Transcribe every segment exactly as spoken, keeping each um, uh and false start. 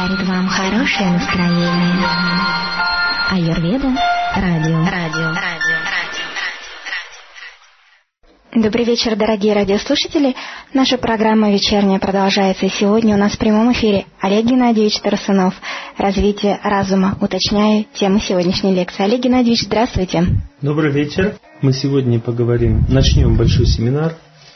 дарит вам хорошее настроение. Аюрведа радио. Радио. Радио. Добрый вечер, дорогие радиослушатели. Наша программа «Вечерняя» продолжается. И сегодня у нас в прямом эфире Олег Геннадьевич Тарасунов. Развитие разума. Уточняю тему сегодняшней лекции. Олег Геннадьевич, здравствуйте. Добрый вечер. Мы сегодня поговорим, начнем большой семинар.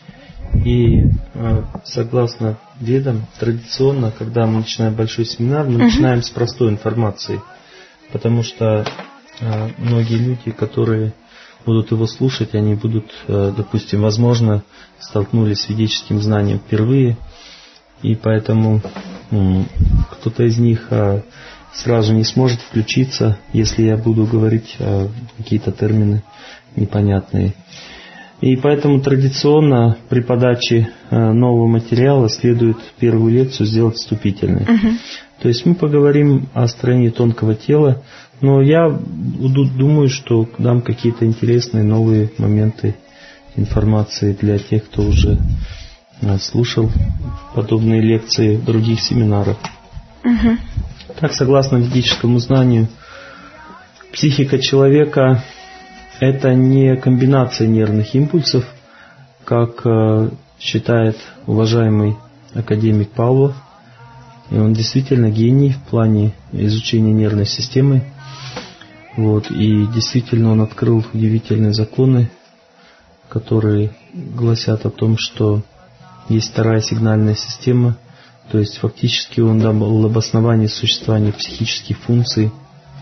И согласно ведам, традиционно, когда мы начинаем большой семинар, мы uh-huh. начинаем с простой информации. Потому что многие люди, которые будут его слушать, они будут, допустим, возможно, столкнулись с ведическим знанием впервые, и поэтому кто-то из них сразу не сможет включиться, если я буду говорить какие-то термины непонятные. И поэтому традиционно при подаче нового материала следует первую лекцию сделать вступительной. Uh-huh. То есть мы поговорим о строении тонкого тела, но я думаю, что дам какие-то интересные новые моменты информации для тех, кто уже слушал подобные лекции в других семинарах. Uh-huh. Так, согласно ведическому знанию, психика человека – это не комбинация нервных импульсов, как считает уважаемый академик Павлов. И он действительно гений в плане изучения нервной системы. Вот, и действительно он открыл удивительные законы, которые гласят о том, что есть вторая сигнальная система. То есть фактически он дал обоснование существования психических функций.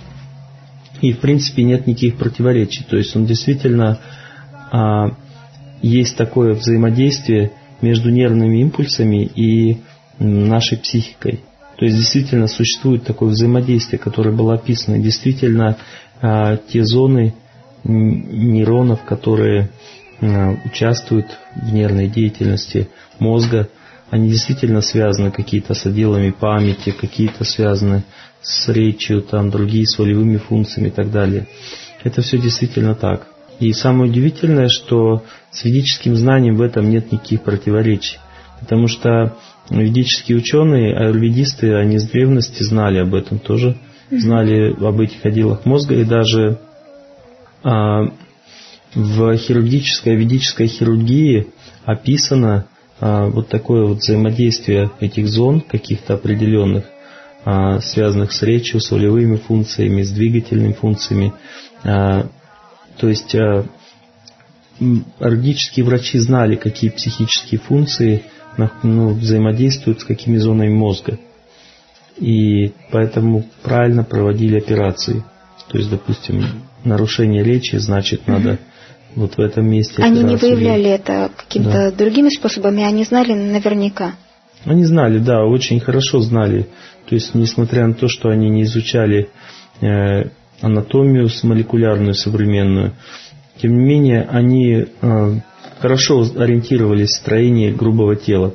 И в принципе нет никаких противоречий. То есть он действительно а, есть такое взаимодействие между нервными импульсами и нашей психикой. То есть действительно существует такое взаимодействие, которое было описано. Действительно а, те зоны нейронов, которые а, участвуют в нервной деятельности мозга, они действительно связаны какие-то с отделами памяти, какие-то связаны с речью, там, другие с волевыми функциями и так далее. Это все действительно так. И самое удивительное, что с ведическим знанием в этом нет никаких противоречий. Потому что ведические ученые, аюрведисты, они с древности знали об этом тоже, знали об этих отделах мозга, и даже а, в хирургической, ведической хирургии описано а, вот такое вот взаимодействие этих зон, каких-то определенных, а, связанных с речью, с волевыми функциями, с двигательными функциями. А, то есть а, аюрведические врачи знали, какие психические функции ну, взаимодействуют с какими зонами мозга. И поэтому правильно проводили операции. То есть, допустим, нарушение речи, значит, надо mm-hmm. вот в этом месте. Они не выявляли делать. Это какими-то да. другими способами, они знали наверняка. Они знали, да, очень хорошо знали. То есть, несмотря на то, что они не изучали э, анатомию молекулярную современную, тем не менее, они э, хорошо ориентировались в строении грубого тела.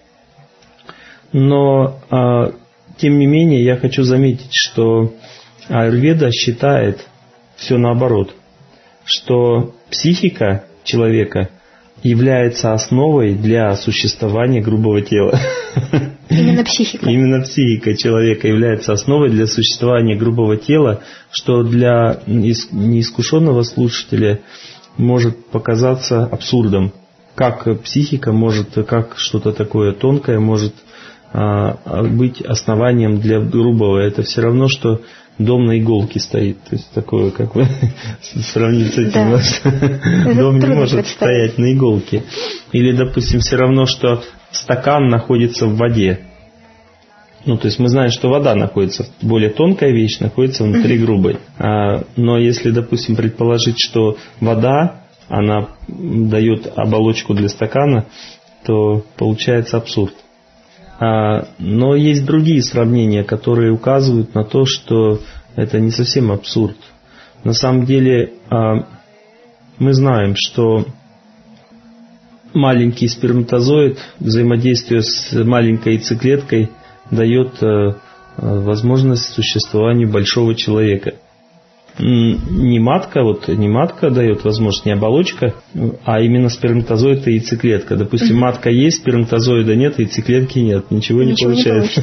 Но, а, тем не менее, я хочу заметить, что аюрведа считает все наоборот, что психика человека является основой для существования грубого тела. Именно психика. Именно психика человека является основой для существования грубого тела, что для неискушенного слушателя может показаться абсурдом. Как психика может, как что-то такое тонкое может а, быть основанием для грубого. Это все равно, что дом на иголке стоит. То есть такое, как вы сравнить с этим. Да. Дом не может стоять на иголке. Или, допустим, все равно, что стакан находится в воде. Ну, то есть мы знаем, что вода находится, более тонкая вещь находится внутри грубой. А, но если, допустим, предположить, что вода, она дает оболочку для стакана, то получается абсурд. А, но есть другие сравнения, которые указывают на то, что это не совсем абсурд. На самом деле а, мы знаем, что маленький сперматозоид, взаимодействие с маленькой яйцеклеткой, дает э, возможность существованию большого человека. не матка, вот не матка дает возможность, не оболочка, а именно сперматозоид и яйцеклетка. Допустим, угу. матка есть, сперматозоида нет, яйцеклетки нет, ничего, ничего не получается.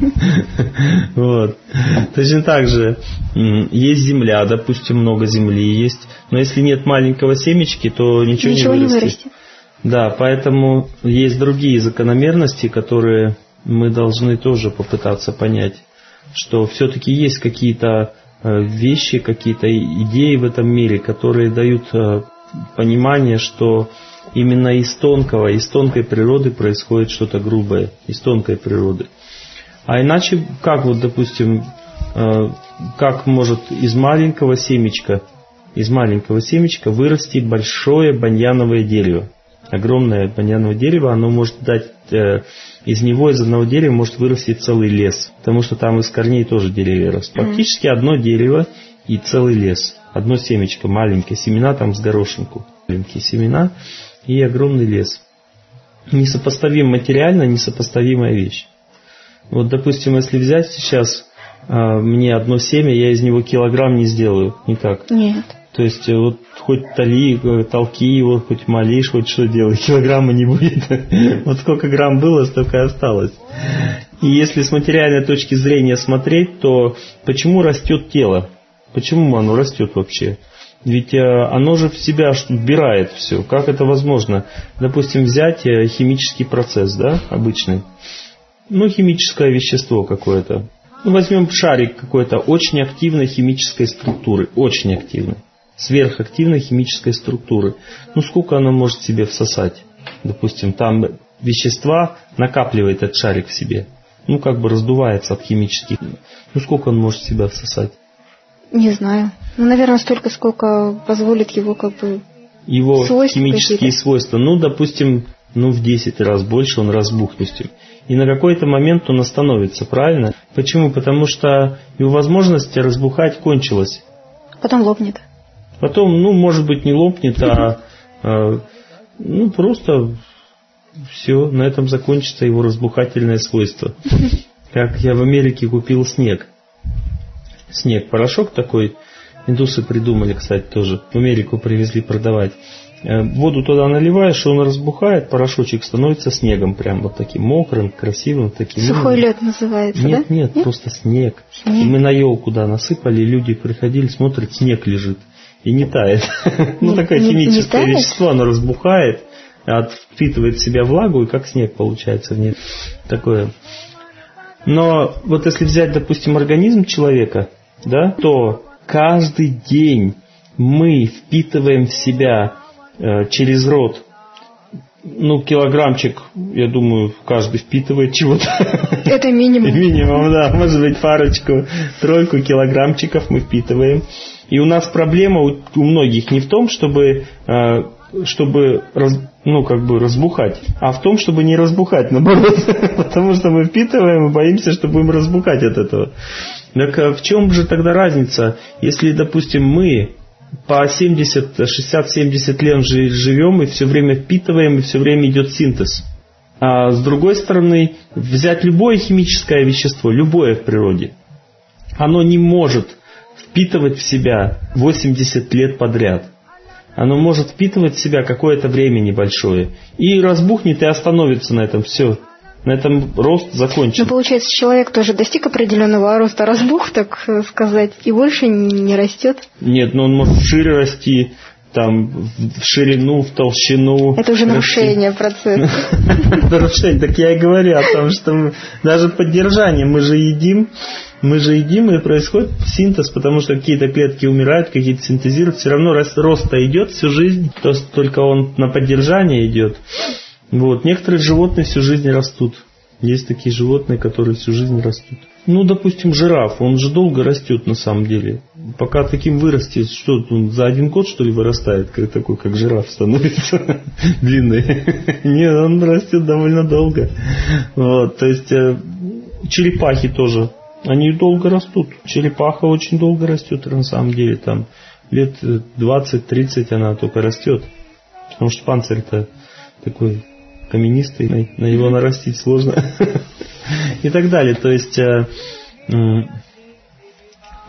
Вот. Точно так же есть земля, допустим, много земли есть, но если нет маленького семечки, то ничего, ничего не вырастет. Не вырастет. Да, поэтому есть другие закономерности, которые мы должны тоже попытаться понять, что все-таки есть какие-то вещи, какие-то идеи в этом мире, которые дают понимание, что именно из тонкого, из тонкой природы происходит что-то грубое, из тонкой природы. А иначе, как вот, допустим, как может из маленького семечка, из маленького семечка вырасти большое баньяновое дерево? Огромное баньяновое дерево, оно может дать, э, из него, из одного дерева может вырасти целый лес, потому что там из корней тоже деревья растут. Практически одно дерево и целый лес. Одно семечко, маленькое, семена там с горошинку. Маленькие семена и огромный лес. Несопоставим материально, несопоставимая вещь. Вот, допустим, если взять сейчас э, мне одно семя, я из него килограмм не сделаю никак. Нет. То есть вот хоть толи, толки его, хоть молишь, хоть что делай, килограмма не будет. Вот сколько грамм было, столько и осталось. И если с материальной точки зрения смотреть, то почему растет тело? Почему оно растет вообще? Ведь оно же в себя вбирает все. Как это возможно? Допустим, взять химический процесс, да, обычный. Ну, химическое вещество какое-то. Ну, возьмем шарик какой-то очень активной химической структуры. Очень активной. Сверхактивной химической структуры. Ну, сколько она может себе всосать? Допустим, там вещества накапливает этот шарик в себе. Ну, как бы раздувается от химических. Ну, сколько он может себя всосать? Не знаю. Ну, наверное, столько, сколько позволит его как бы его свойства химические какие-то. свойства. Ну, допустим, ну, в десять раз больше он разбухнет. И на какой-то момент он остановится, правильно? Почему? Потому что его возможность разбухать кончилась. Потом лопнет. Потом, ну, может быть, не лопнет, а, а ну, просто все, на этом закончится его разбухательное свойство. Как я в Америке купил снег. Снег, порошок такой, индусы придумали, кстати, тоже. В Америку привезли продавать. Воду туда наливаешь, он разбухает, порошочек становится снегом, прям вот таким мокрым, красивым. Таким. Сухой лед называется, нет, да? Нет, нет, просто снег. снег. И мы на елку, да, насыпали, люди приходили, смотрят, снег лежит. И не тает. Ну, такое химическое вещество, оно разбухает, впитывает в себя влагу, и как снег получается в ней. Такое. Но вот если взять, допустим, организм человека, да, то каждый день мы впитываем в себя э, через рот, ну, килограммчик, я думаю, каждый впитывает чего-то. Это минимум. Минимум, да, может быть, парочку, тройку килограммчиков мы впитываем. И у нас проблема у, у многих не в том, чтобы, э, чтобы раз, ну, как бы разбухать, а в том, чтобы не разбухать, наоборот. Потому что мы впитываем и боимся, что будем разбухать от этого. Так а в чем же тогда разница, если, допустим, мы по семьдесят, шестьдесят, семьдесят лет живем и все время впитываем, и все время идет синтез. А с другой стороны, взять любое химическое вещество, любое в природе, оно не может впитывать в себя восемьдесят лет подряд. Оно может впитывать в себя какое-то время небольшое. И разбухнет, и остановится на этом все. На этом рост закончен. Ну, получается, человек тоже достиг определенного роста, разбух, так сказать, и больше не растет? Нет, но он может шире расти, там, в ширину, в толщину. Это уже нарушение процесса. Нарушение, так я и говорю о том, что даже поддержание, мы же едим, мы же едим, и происходит синтез, потому что какие-то клетки умирают, какие-то синтезируют, все равно рост-то идет всю жизнь, то только он на поддержание идет. Вот. Некоторые животные всю жизнь растут. Есть такие животные, которые всю жизнь растут. Ну, допустим, жираф, он же долго растет на самом деле. Пока таким вырастет, что он за один год, что ли, вырастает, как, такой, как жираф становится длинный. Нет, он растет довольно долго. Вот. То есть черепахи тоже, они долго растут. Черепаха очень долго растет, на самом деле. Там лет двадцать-тридцать она только растет. Потому что панцирь-то такой каменистый, на его нарастить сложно. И так далее. То есть,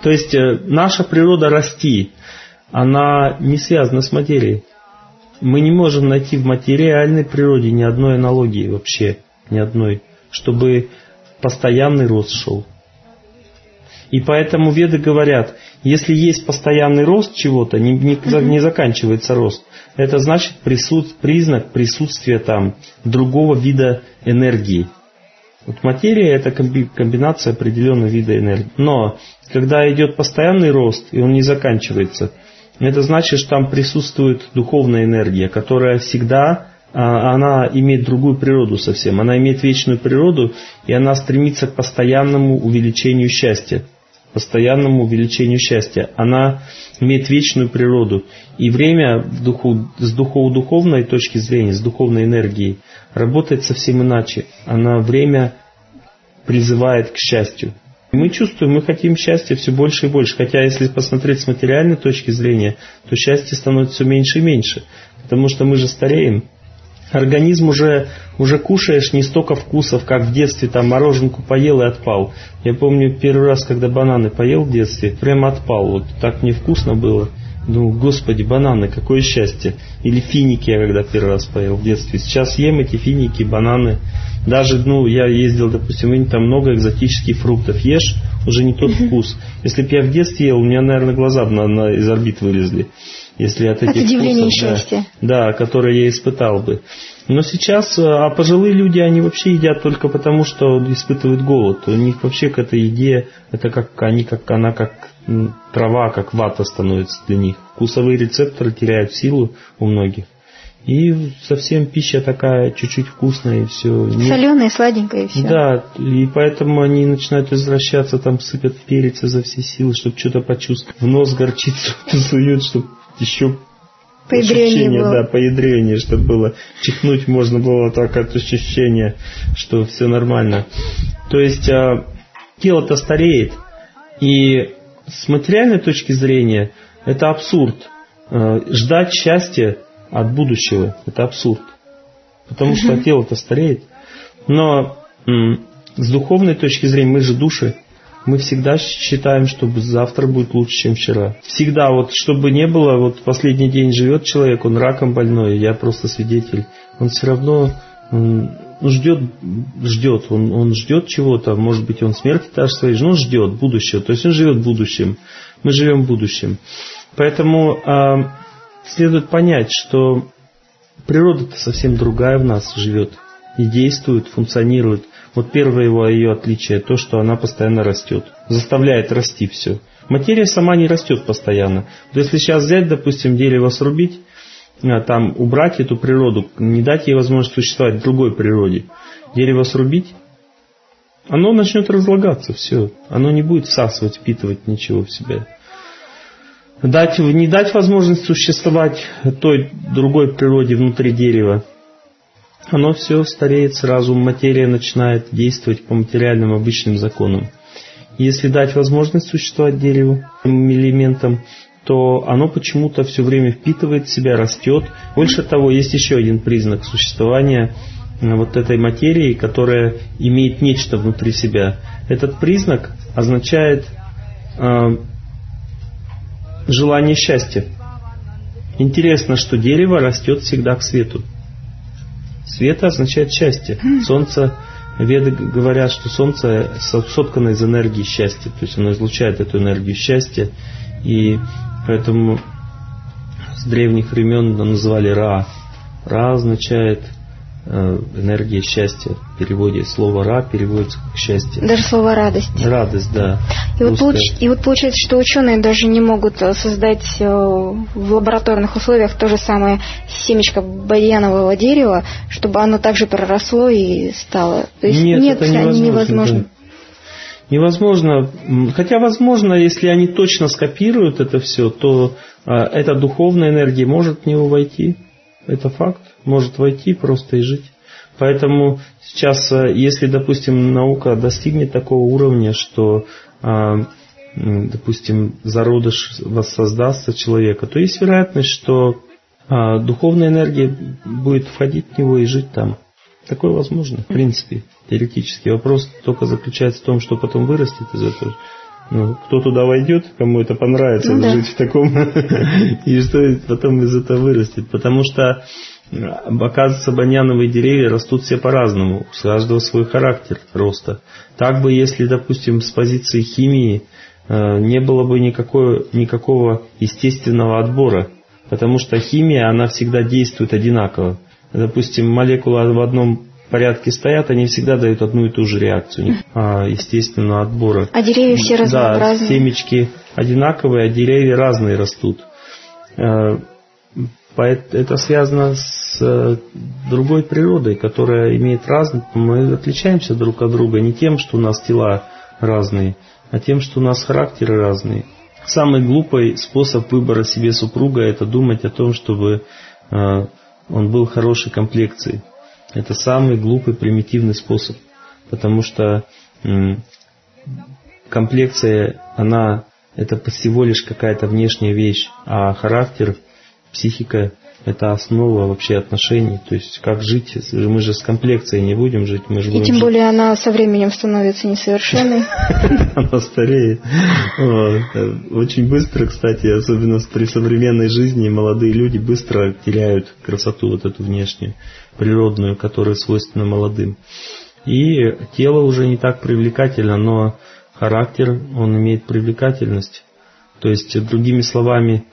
То есть наша природа расти, она не связана с материей. Мы не можем найти в материальной природе ни одной аналогии вообще, ни одной, чтобы постоянный рост шел. И поэтому веды говорят, если есть постоянный рост чего-то, не, не, не заканчивается рост, это значит присут, признак присутствия там другого вида энергии. Вот материя – это комбинация определенного вида энергии. Но когда идет постоянный рост, и он не заканчивается, это значит, что там присутствует духовная энергия, которая всегда, она имеет другую природу совсем. Она имеет вечную природу, и она стремится к постоянному увеличению счастья. Постоянному увеличению счастья. Она имеет вечную природу. И время в духу, с духовно-духовной точки зрения, с духовной энергией, работает совсем иначе. Она время призывает к счастью. Мы чувствуем, мы хотим счастья все больше и больше. Хотя, если посмотреть с материальной точки зрения, то счастье становится все меньше и меньше. Потому что мы же стареем. Организм уже, уже кушаешь не столько вкусов, как в детстве, там мороженку поел и отпал. Я помню первый раз, когда бананы поел в детстве, прямо отпал. Вот так невкусно было. Думаю, господи, бананы, какое счастье. Или финики я когда первый раз поел в детстве. Сейчас ем эти финики, бананы. Даже, ну, я ездил, допустим, там много экзотических фруктов. Ешь, уже не тот вкус. Если бы я в детстве ел, у меня, наверное, глаза на, на, из орбит вылезли. Если от этих удивление вкусов, и счастье. Да, да, которые я испытал бы. Но сейчас, а пожилые люди, они вообще едят только потому, что испытывают голод. У них вообще к этой еде, это как они, как она, как трава, как вата становится для них. Вкусовые рецепторы теряют силу у многих. И совсем пища такая, чуть-чуть вкусная и все. Соленая, сладенькая и все. Да, и поэтому они начинают возвращаться, там сыпят перец изо всей силы, чтобы что-то почувствовать. В нос горчицу суют, чтобы еще поядрение было. Да, поядрение, чтобы было. Чихнуть можно было так от ощущения, что все нормально. То есть тело-то стареет. И с материальной точки зрения это абсурд. Ждать счастья от будущего – это абсурд. Потому что тело-то стареет. Но м- с духовной точки зрения мы же души. Мы всегда считаем, что завтра будет лучше, чем вчера. Всегда, вот чтобы не было, вот последний день живет человек, он раком больной, я просто свидетель. Он все равно он, он ждет, ждет, он, он ждет чего-то, может быть, он смерти даже своей, но он ждет будущего. То есть он живет в будущем. Мы живем в будущем. Поэтому э, следует понять, что природа-то совсем другая в нас живет и действует, функционирует. Вот первое его ее отличие, то, что она постоянно растет, заставляет расти все. Материя сама не растет постоянно. Вот если сейчас взять, допустим, дерево срубить, там убрать эту природу, не дать ей возможность существовать в другой природе, дерево срубить, оно начнет разлагаться, все. Оно не будет всасывать, впитывать ничего в себя. Дать, не дать возможность существовать той другой природе внутри дерева, оно все стареет сразу, материя начинает действовать по материальным обычным законам. Если дать возможность существовать дереву, элементам, то оно почему-то все время впитывает в себя, растет. Больше того, есть еще один признак существования вот этой материи, которая имеет нечто внутри себя. Этот признак означает э, желание счастья. Интересно, что дерево растет всегда к свету. Свет означает счастье. Солнце, веды говорят, что солнце соткано из энергии счастья. То есть оно излучает эту энергию счастья. И поэтому с древних времен называли Ра. Ра означает э, энергия счастья. В переводе слово Ра переводится как счастье. Даже слово радость. Радость, да. И вот, получ... и вот получается, что ученые даже не могут создать в лабораторных условиях то же самое семечко бадьянового дерева, чтобы оно также проросло и стало. То есть нет, нет, это невозможно. невозможно. Да. Невозможно. Хотя возможно, если они точно скопируют это все, то а, эта духовная энергия может в него войти. Это факт. Может войти просто и жить. Поэтому сейчас, если, допустим, наука достигнет такого уровня, что, допустим, зародыш воссоздастся человека, то есть вероятность, что духовная энергия будет входить в него и жить там. Такое возможно, в принципе, теоретически. Вопрос только заключается в том, что потом вырастет из этого. Ну, кто туда войдет, кому это понравится, ну, жить да. в таком, и что потом из этого вырастет. Потому что, оказывается, баньяновые деревья растут все по-разному, у каждого свой характер роста. Так бы, если, допустим, с позиции химии не было бы никакого, никакого естественного отбора, потому что химия, она всегда действует одинаково. Допустим, молекулы в одном порядке стоят, они всегда дают одну и ту же реакцию, а, естественного отбора. А деревья все разнообразные. Да, семечки одинаковые, а деревья разные растут. Это связано с другой природой, которая имеет разные... Мы отличаемся друг от друга не тем, что у нас тела разные, а тем, что у нас характеры разные. Самый глупый способ выбора себе супруга – это думать о том, чтобы он был хорошей комплекции. Это самый глупый, примитивный способ, потому что м, комплекция, она, это всего лишь какая-то внешняя вещь, а характер, психика – это основа вообще отношений. То есть, как жить, мы же с комплекцией не будем жить. Мы же И тем жить. более она со временем становится несовершенной. Она стареет. Очень быстро, кстати, особенно при современной жизни, молодые люди быстро теряют красоту вот эту внешнюю, природную, которая свойственна молодым. И тело уже не так привлекательно, но характер, он имеет привлекательность. То есть, другими словами,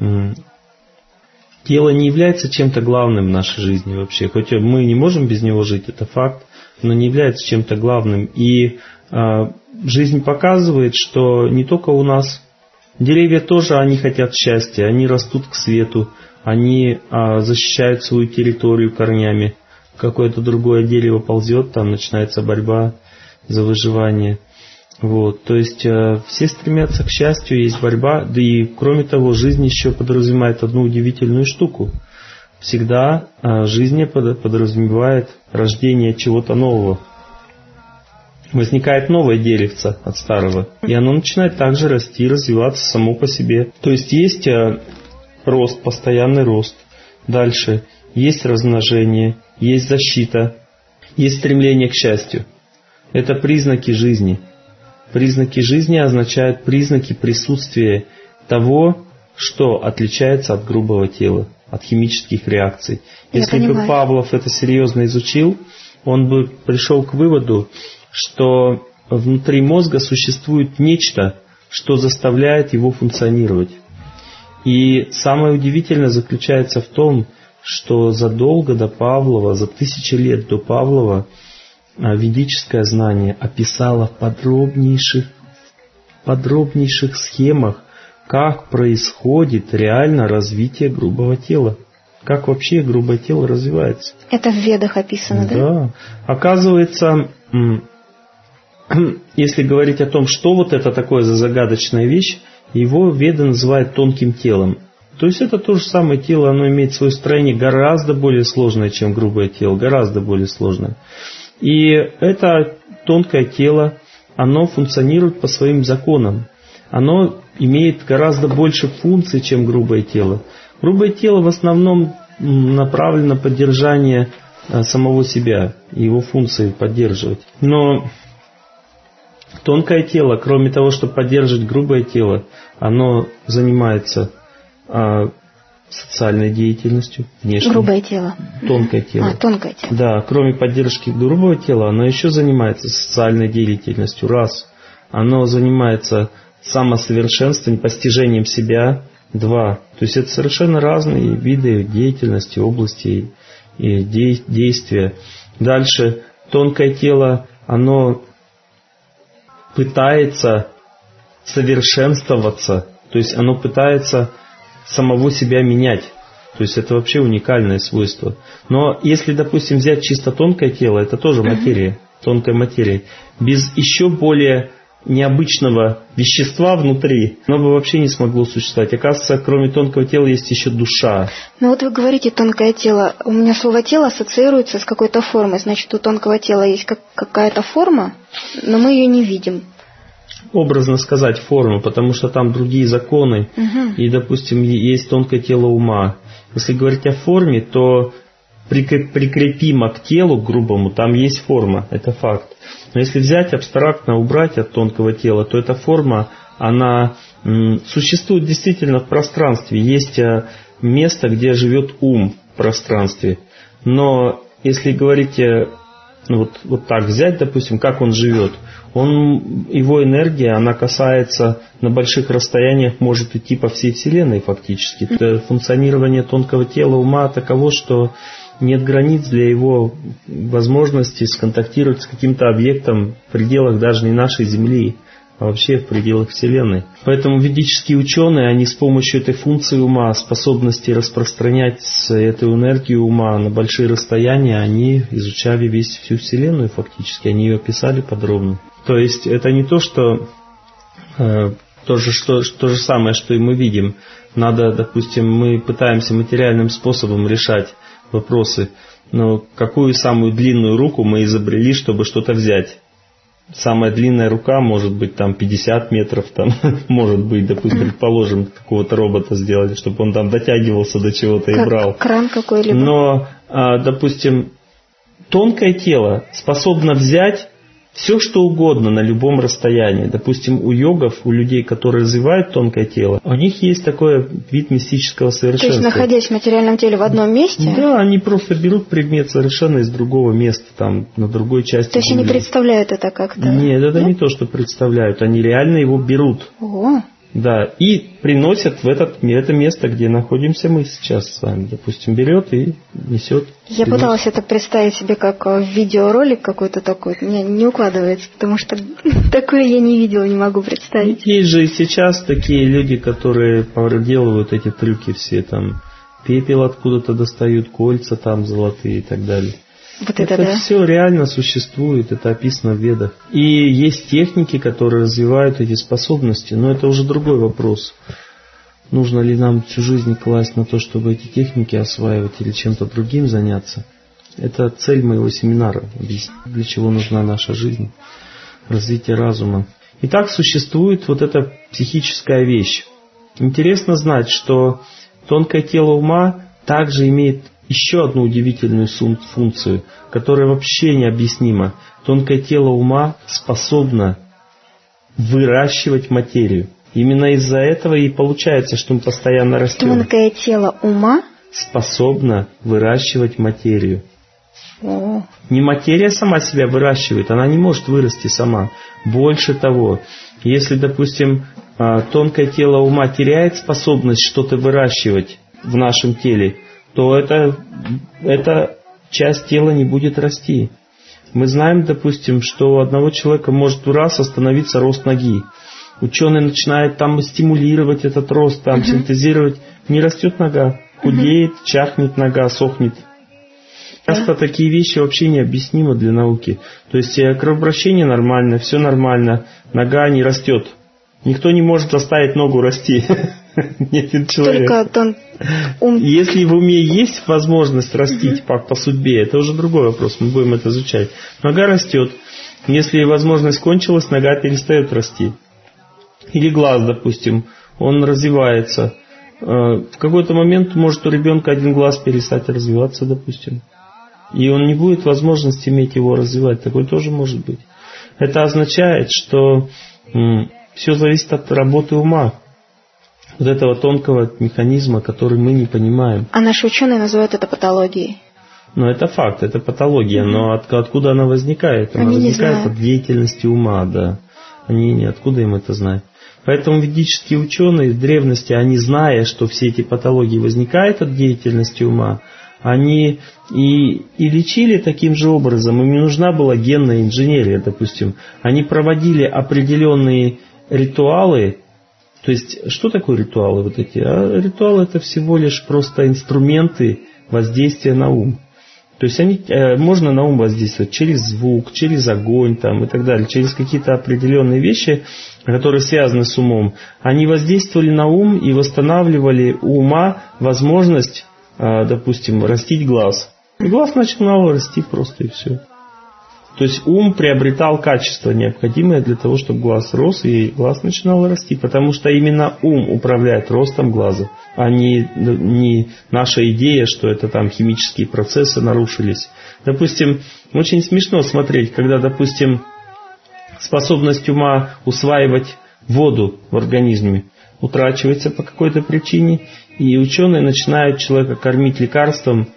тело не является чем-то главным в нашей жизни вообще. Хоть мы не можем без него жить, это факт, но не является чем-то главным. И а, жизнь показывает, что не только у нас. Деревья тоже, они хотят счастья, они растут к свету, они а, защищают свою территорию корнями. Какое-то другое дерево ползет, там начинается борьба за выживание. Вот, то есть э, все стремятся к счастью, есть борьба, да и кроме того, жизнь еще подразумевает одну удивительную штуку. Всегда э, жизнь подразумевает рождение чего-то нового. Возникает новое деревце от старого, и оно начинает также расти, развиваться само по себе. То есть есть э, рост, постоянный рост. Дальше есть размножение, есть защита, есть стремление к счастью. Это признаки жизни. Признаки жизни означают признаки присутствия того, что отличается от грубого тела, от химических реакций. Я Если понимаю. бы Павлов это серьезно изучил, он бы пришел к выводу, что внутри мозга существует нечто, что заставляет его функционировать. И самое удивительное заключается в том, что задолго до Павлова, за тысячи лет до Павлова, ведическое знание описало в подробнейших, подробнейших схемах, как происходит реально развитие грубого тела. Как вообще грубое тело развивается. Это в Ведах описано, да? Да. Оказывается, если говорить о том, что вот это такое за загадочная вещь, его Веды называют тонким телом. То есть это то же самое тело, оно имеет свое строение гораздо более сложное, чем грубое тело, гораздо более сложное. И это тонкое тело, оно функционирует по своим законам. Оно имеет гораздо больше функций, чем грубое тело. Грубое тело в основном направлено на поддержание самого себя, его функции поддерживать. Но тонкое тело, кроме того, чтобы поддерживать грубое тело, оно занимается социальной деятельностью, внешней. Грубое тело. Тонкое тело. А, тонкое тело. Да, кроме поддержки грубого тела, оно еще занимается социальной деятельностью. Раз. Оно занимается самосовершенствованием, постижением себя. Два. То есть это совершенно разные виды деятельности, области и действия. Дальше. Тонкое тело, оно пытается совершенствоваться. То есть оно пытается самого себя менять. То есть это вообще уникальное свойство. Но если, допустим, взять чисто тонкое тело, это тоже материя, тонкая материя, без еще более необычного вещества внутри, оно бы вообще не смогло существовать. Оказывается, кроме тонкого тела есть еще душа. Ну вот вы говорите тонкое тело. У меня слово тело ассоциируется с какой-то формой. Значит, у тонкого тела есть как- какая-то форма, но мы ее не видим. Образно сказать форму, потому что там другие законы. Угу. И, допустим, есть тонкое тело ума. Если говорить о форме, то прикрепима к телу, к грубому, там есть форма, это факт. Но если взять абстрактно, убрать от тонкого тела, то эта форма, она м, существует действительно в пространстве. Есть а, место, где живет ум в пространстве. Но если говорить, ну, вот, вот так взять, допустим, как он живет, он, его энергия, она касается на больших расстояниях, может идти по всей Вселенной фактически. Это функционирование тонкого тела ума таково, что нет границ для его возможности сконтактировать с каким-то объектом в пределах даже не нашей Земли, а вообще в пределах Вселенной. Поэтому ведические ученые, они с помощью этой функции ума, способности распространять эту энергию ума на большие расстояния, они изучали весь всю Вселенную фактически, они ее описали подробно. То есть это не то, что э, то, же, что, то же самое, что и мы видим. Надо, допустим, мы пытаемся материальным способом решать вопросы, но какую самую длинную руку мы изобрели, чтобы что-то взять? Самая длинная рука может быть там пятьдесят метров, там, может быть, допустим, предположим, какого-то робота сделали, чтобы он там дотягивался до чего-то и брал. Кран какой-либо. Но, допустим, тонкое тело способно взять все, что угодно на любом расстоянии. Допустим, у йогов, у людей, которые развивают тонкое тело, у них есть такой вид мистического совершенства. То есть, находясь в материальном теле в одном месте? Да, они просто берут предмет совершенно из другого места, там, на другой части. То есть, они представляют это как-то? Нет, это Нет? не то, что представляют. Они реально его берут. Ого. Да, и приносят в этот, это место, где находимся мы сейчас с вами. Допустим, берет и несет. Я приносит. Пыталась это представить себе как видеоролик какой-то такой. Мне не укладывается, потому что такое я не видела, не могу представить. Есть же и сейчас такие люди, которые проделывают эти трюки все. Там пепел откуда-то достают, кольца там золотые и так далее. Вот это, это да? все реально существует, это описано в Ведах. И есть техники, которые развивают эти способности, но это уже другой вопрос. Нужно ли нам всю жизнь класть на то, чтобы эти техники осваивать или чем-то другим заняться? Это цель моего семинара, объяснить, для чего нужна наша жизнь, развитие разума. Итак, существует вот эта психическая вещь. Интересно знать, что тонкое тело ума также имеет еще одну удивительную функцию, которая вообще необъяснима. Тонкое тело ума способно выращивать материю. Именно из-за этого и получается, что мы постоянно растем. Тонкое тело ума способно выращивать материю. О. Не материя сама себя выращивает, она не может вырасти сама. Больше того, если, допустим, тонкое тело ума теряет способность что-то выращивать в нашем теле, то эта, эта часть тела не будет расти. Мы знаем, допустим, что у одного человека может в раз остановиться рост ноги. Ученые начинают там стимулировать этот рост, там uh-huh. синтезировать. Не растет нога, худеет, uh-huh. чахнет нога, сохнет. Часто uh-huh. такие вещи вообще необъяснимы для науки. То есть кровообращение нормально, все нормально, нога не растет. Никто не может заставить ногу расти. Ни один человек. Только тон... ум... Если в уме есть возможность растить по, по судьбе, это уже другой вопрос, мы будем это изучать. Нога растет. Если возможность кончилась, нога перестает расти. Или глаз, допустим, он развивается. В какой-то момент может у ребенка один глаз перестать развиваться, допустим. И он не будет возможности иметь его развивать. Такое тоже может быть. Это означает, что м, все зависит от работы ума. Вот этого тонкого механизма, который мы не понимаем. А наши ученые называют это патологией. Но это факт, это патология. Mm-hmm. Но от, откуда она возникает? Она Они возникает от деятельности ума, да. Они не откуда им это знать. Поэтому ведические ученые в древности, они, зная, что все эти патологии возникают от деятельности ума, они и, и лечили таким же образом. Им не нужна была генная инженерия, допустим. Они проводили определенные ритуалы. То есть, что такое ритуалы вот эти? А ритуалы — это всего лишь просто инструменты воздействия на ум. То есть, они, можно на ум воздействовать через звук, через огонь там, и так далее, через какие-то определенные вещи, которые связаны с умом. Они воздействовали на ум и восстанавливали у ума возможность, допустим, растить глаз. И глаз начинал расти просто, и все. То есть ум приобретал качество, необходимое для того, чтобы глаз рос, и глаз начинал расти. Потому что именно ум управляет ростом глаза, а не, не наша идея, что это там химические процессы нарушились. Допустим, очень смешно смотреть, когда, допустим, способность ума усваивать воду в организме утрачивается по какой-то причине, и ученые начинают человека кормить лекарством,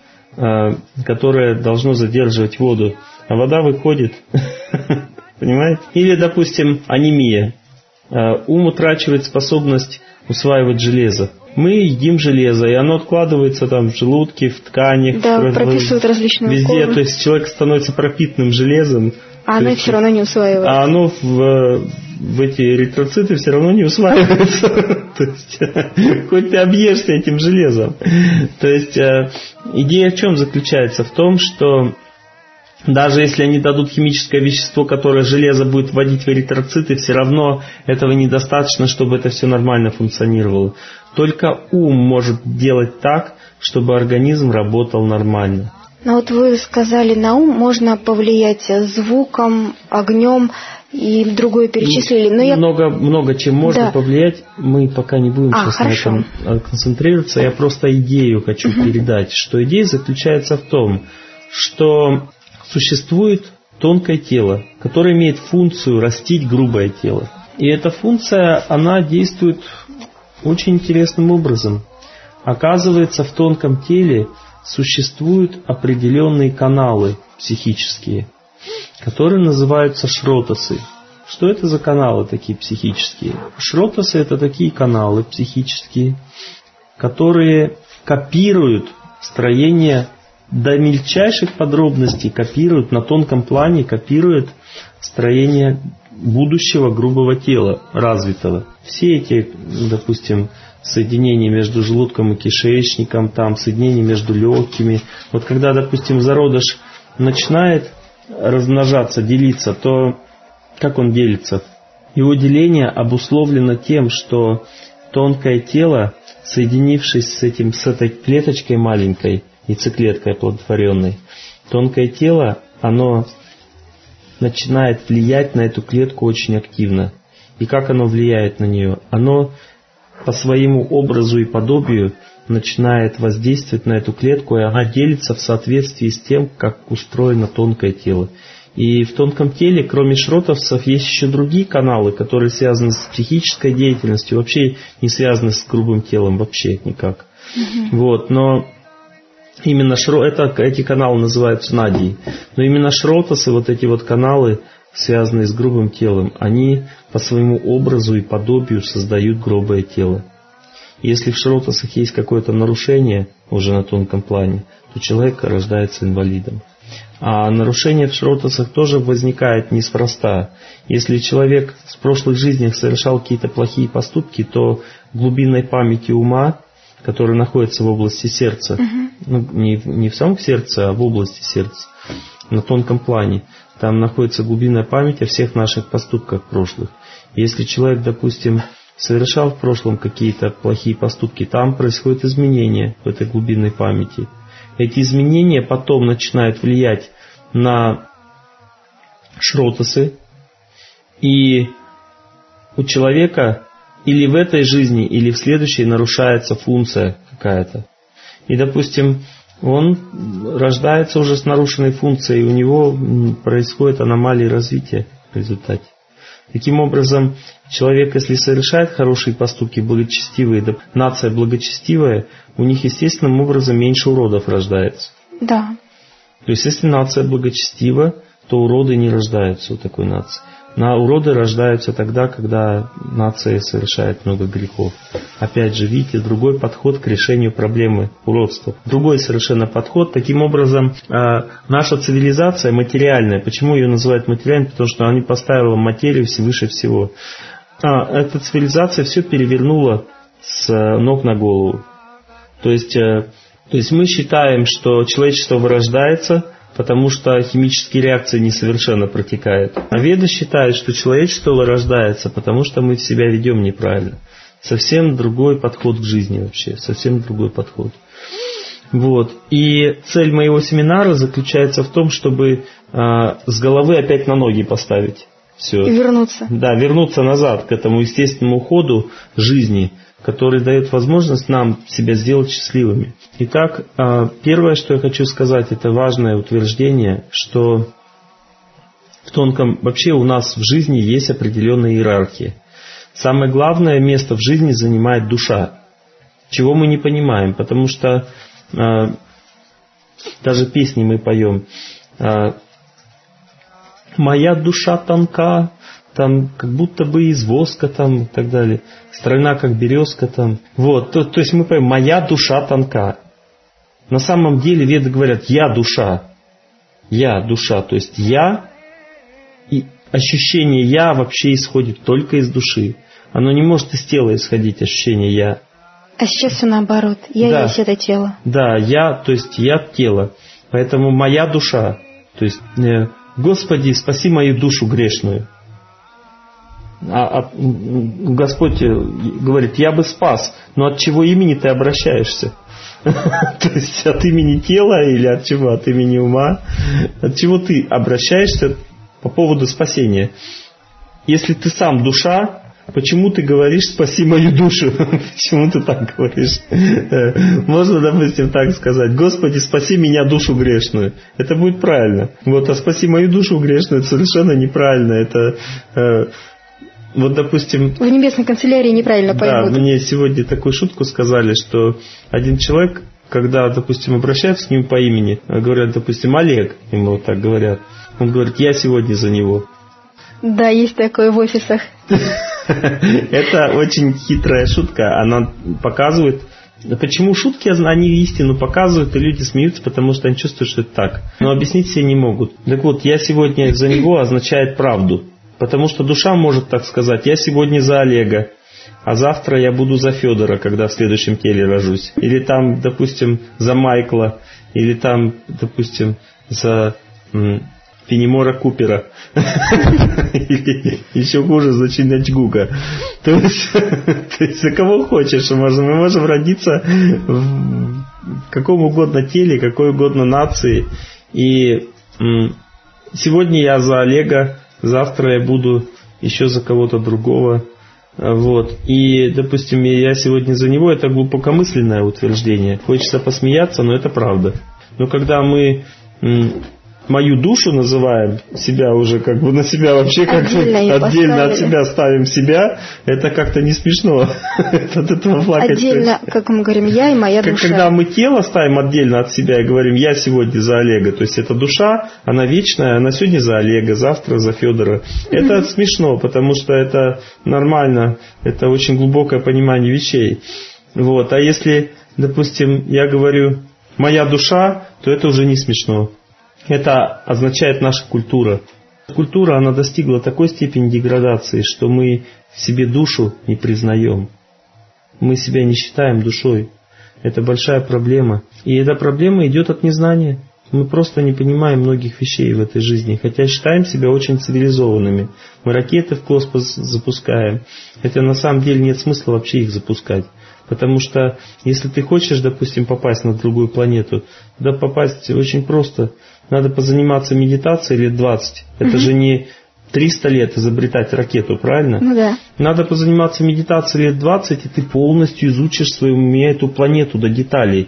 которое должно задерживать воду, а вода выходит. Понимаете? Или, допустим, анемия. Ум утрачивает способность усваивать железо. Мы едим железо, и оно откладывается там в желудке, в тканях. Да, в, прописывают различные везде. уколы. То есть человек становится пропитанным железом. А оно все равно не усваивается. А оно в, в эти эритроциты все равно не усваивается. То есть, хоть ты объешься этим железом. То есть, идея в чем заключается? В том, что даже если они дадут химическое вещество, которое железо будет вводить в эритроциты, все равно этого недостаточно, чтобы это все нормально функционировало. Только ум может делать так, чтобы организм работал нормально. Ну вот вы сказали, на ум можно повлиять звуком, огнем и другое перечислили. Но я... много, много чем можно да. повлиять. Мы пока не будем а, сейчас хорошо. на этом концентрироваться. Я просто идею хочу угу. передать. Что идея заключается в том, что существует тонкое тело, которое имеет функцию растить грубое тело. И эта функция, она действует очень интересным образом. Оказывается, в тонком теле существуют определенные каналы психические, которые называются шротасы. Что это за каналы такие психические? Шротасы — это такие каналы психические, которые копируют строение до мельчайших подробностей, копируют на тонком плане, копируют строение будущего грубого тела, развитого. Все эти, допустим, соединение между желудком и кишечником, там соединение между легкими. Вот когда, допустим, зародыш начинает размножаться, делиться, то как он делится? Его деление обусловлено тем, что тонкое тело, соединившись с этим, с этой клеточкой маленькой, яйцеклеткой оплодотворенной, тонкое тело, оно начинает влиять на эту клетку очень активно. И как оно влияет на нее? Оно по своему образу и подобию начинает воздействовать на эту клетку, и она делится в соответствии с тем, как устроено тонкое тело. И в тонком теле, кроме шротовцев, есть еще другие каналы, которые связаны с психической деятельностью, вообще не связаны с грубым телом, вообще никак. Mm-hmm. Вот, но именно шро... это, эти каналы называются надии. Но именно шротосы, вот эти вот каналы, связанные с грубым телом, они по своему образу и подобию создают грубое тело. Если в шротосах есть какое-то нарушение уже на тонком плане, то человек рождается инвалидом. А нарушение в шротосах тоже возникает неспроста. Если человек в прошлых жизнях совершал какие-то плохие поступки, то в глубинной памяти ума, которая находится в области сердца, uh-huh. ну, не, не в самом сердце, а в области сердца, на тонком плане, там находится глубинная память о всех наших поступках прошлых. Если человек, допустим, совершал в прошлом какие-то плохие поступки, там происходят изменения в этой глубинной памяти. Эти изменения потом начинают влиять на шротосы, и у человека или в этой жизни, или в следующей нарушается функция какая-то. И, допустим, он рождается уже с нарушенной функцией, и у него происходит аномалия развития в результате. Таким образом, человек, если совершает хорошие поступки, благочестивые, нация благочестивая, у них естественным образом меньше уродов рождается. Да. То есть, если нация благочестива, то уроды не рождаются у такой нации. На уроды рождаются тогда, когда нация совершает много грехов. Опять же, видите, другой подход к решению проблемы уродства. Другой совершенно подход. Таким образом, наша цивилизация материальная, почему ее называют материальной? Потому что она не поставила материю выше всего. А, эта цивилизация все перевернула с ног на голову. То есть, то есть мы считаем, что человечество вырождается, потому что химические реакции несовершенно протекают. А Веды считают, что человечество рождается, потому что мы себя ведем неправильно. Совсем другой подход к жизни вообще, совсем другой подход. Вот. И цель моего семинара заключается в том, чтобы а, с головы опять на ноги поставить все. И вернуться. Да, вернуться назад к этому естественному ходу жизни, который дает возможность нам себя сделать счастливыми. Итак, а, первое, что я хочу сказать, это важное утверждение, что в тонком вообще у нас в жизни есть определенная иерархия. Самое главное место в жизни занимает душа, чего мы не понимаем, потому что а, даже песни мы поем. А, «Моя душа тонка», там как будто бы из воска там и так далее, «Стройна, как березка» там. Вот, то, то есть мы поем «Моя душа тонка». На самом деле веды говорят «Я душа». Я душа, то есть я, и ощущение «я» вообще исходит только из души. Оно не может из тела исходить, ощущение «я». А сейчас все наоборот. Я да. есть это тело. Да, я, то есть я тело. Поэтому моя душа. То есть, э, Господи, спаси мою душу грешную. А, а, Господь говорит, я бы спас, но от чего имени ты обращаешься? То есть от имени тела или от чего? От имени ума? От чего ты обращаешься по поводу спасения? Если ты сам душа, почему ты говоришь «спаси мою душу»? Почему ты так говоришь? Можно, допустим, так сказать: «Господи, спаси меня, душу грешную». Это будет правильно. Вот, а «спаси мою душу грешную» это совершенно неправильно. Это, э, вот, допустим... В небесной канцелярии неправильно поймут. Да, мне сегодня такую шутку сказали, что один человек, когда, допустим, обращаются к нему по имени, говорят, допустим, Олег, ему вот так говорят, он говорит: «Я сегодня за него». Да, есть такое в офисах. Это очень хитрая шутка. Она показывает... Почему шутки, они истину показывают, и люди смеются, потому что они чувствуют, что это так. Но объяснить себе не могут. Так вот, «я сегодня за него» означает правду. Потому что душа может так сказать: «Я сегодня за Олега, а завтра я буду за Федора, когда в следующем теле рожусь». Или там, допустим, за Майкла. Или там, допустим, за... Фенемора Купера. Или еще хуже, за Чиначгука. То есть, то есть за кого хочешь. Мы можем, мы можем родиться в каком угодно теле, какой угодно нации. И м, сегодня я за Олега, завтра я буду еще за кого-то другого. Вот. И, допустим, я сегодня за него, это глубокомысленное утверждение. Хочется посмеяться, но это правда. Но когда мы... М, мою душу называем, себя уже как бы на себя вообще как отдельно, отдельно от себя ставим себя, это как-то не смешно. От этого плакать. Отдельно, как мы говорим, я и моя душа. Когда мы тело ставим отдельно от себя и говорим: «Я сегодня за Олега», то есть эта душа, она вечная, она сегодня за Олега, завтра за Федора. Это mm-hmm. смешно, потому что это нормально, это очень глубокое понимание вещей. Вот. А если, допустим, я говорю «моя душа», то это уже не смешно. Это означает наша культура. Культура, она достигла такой степени деградации, что мы в себе душу не признаем. Мы себя не считаем душой. Это большая проблема. И эта проблема идет от незнания. Мы просто не понимаем многих вещей в этой жизни, хотя считаем себя очень цивилизованными. Мы ракеты в космос запускаем. Хотя на самом деле нет смысла вообще их запускать. Потому что если ты хочешь, допустим, попасть на другую планету, да попасть очень просто. Надо позаниматься медитацией лет двадцать. Это угу. же не триста лет изобретать ракету, правильно? Ну да. Надо позаниматься медитацией лет двадцать, и ты полностью изучишь в своем уме эту планету до деталей.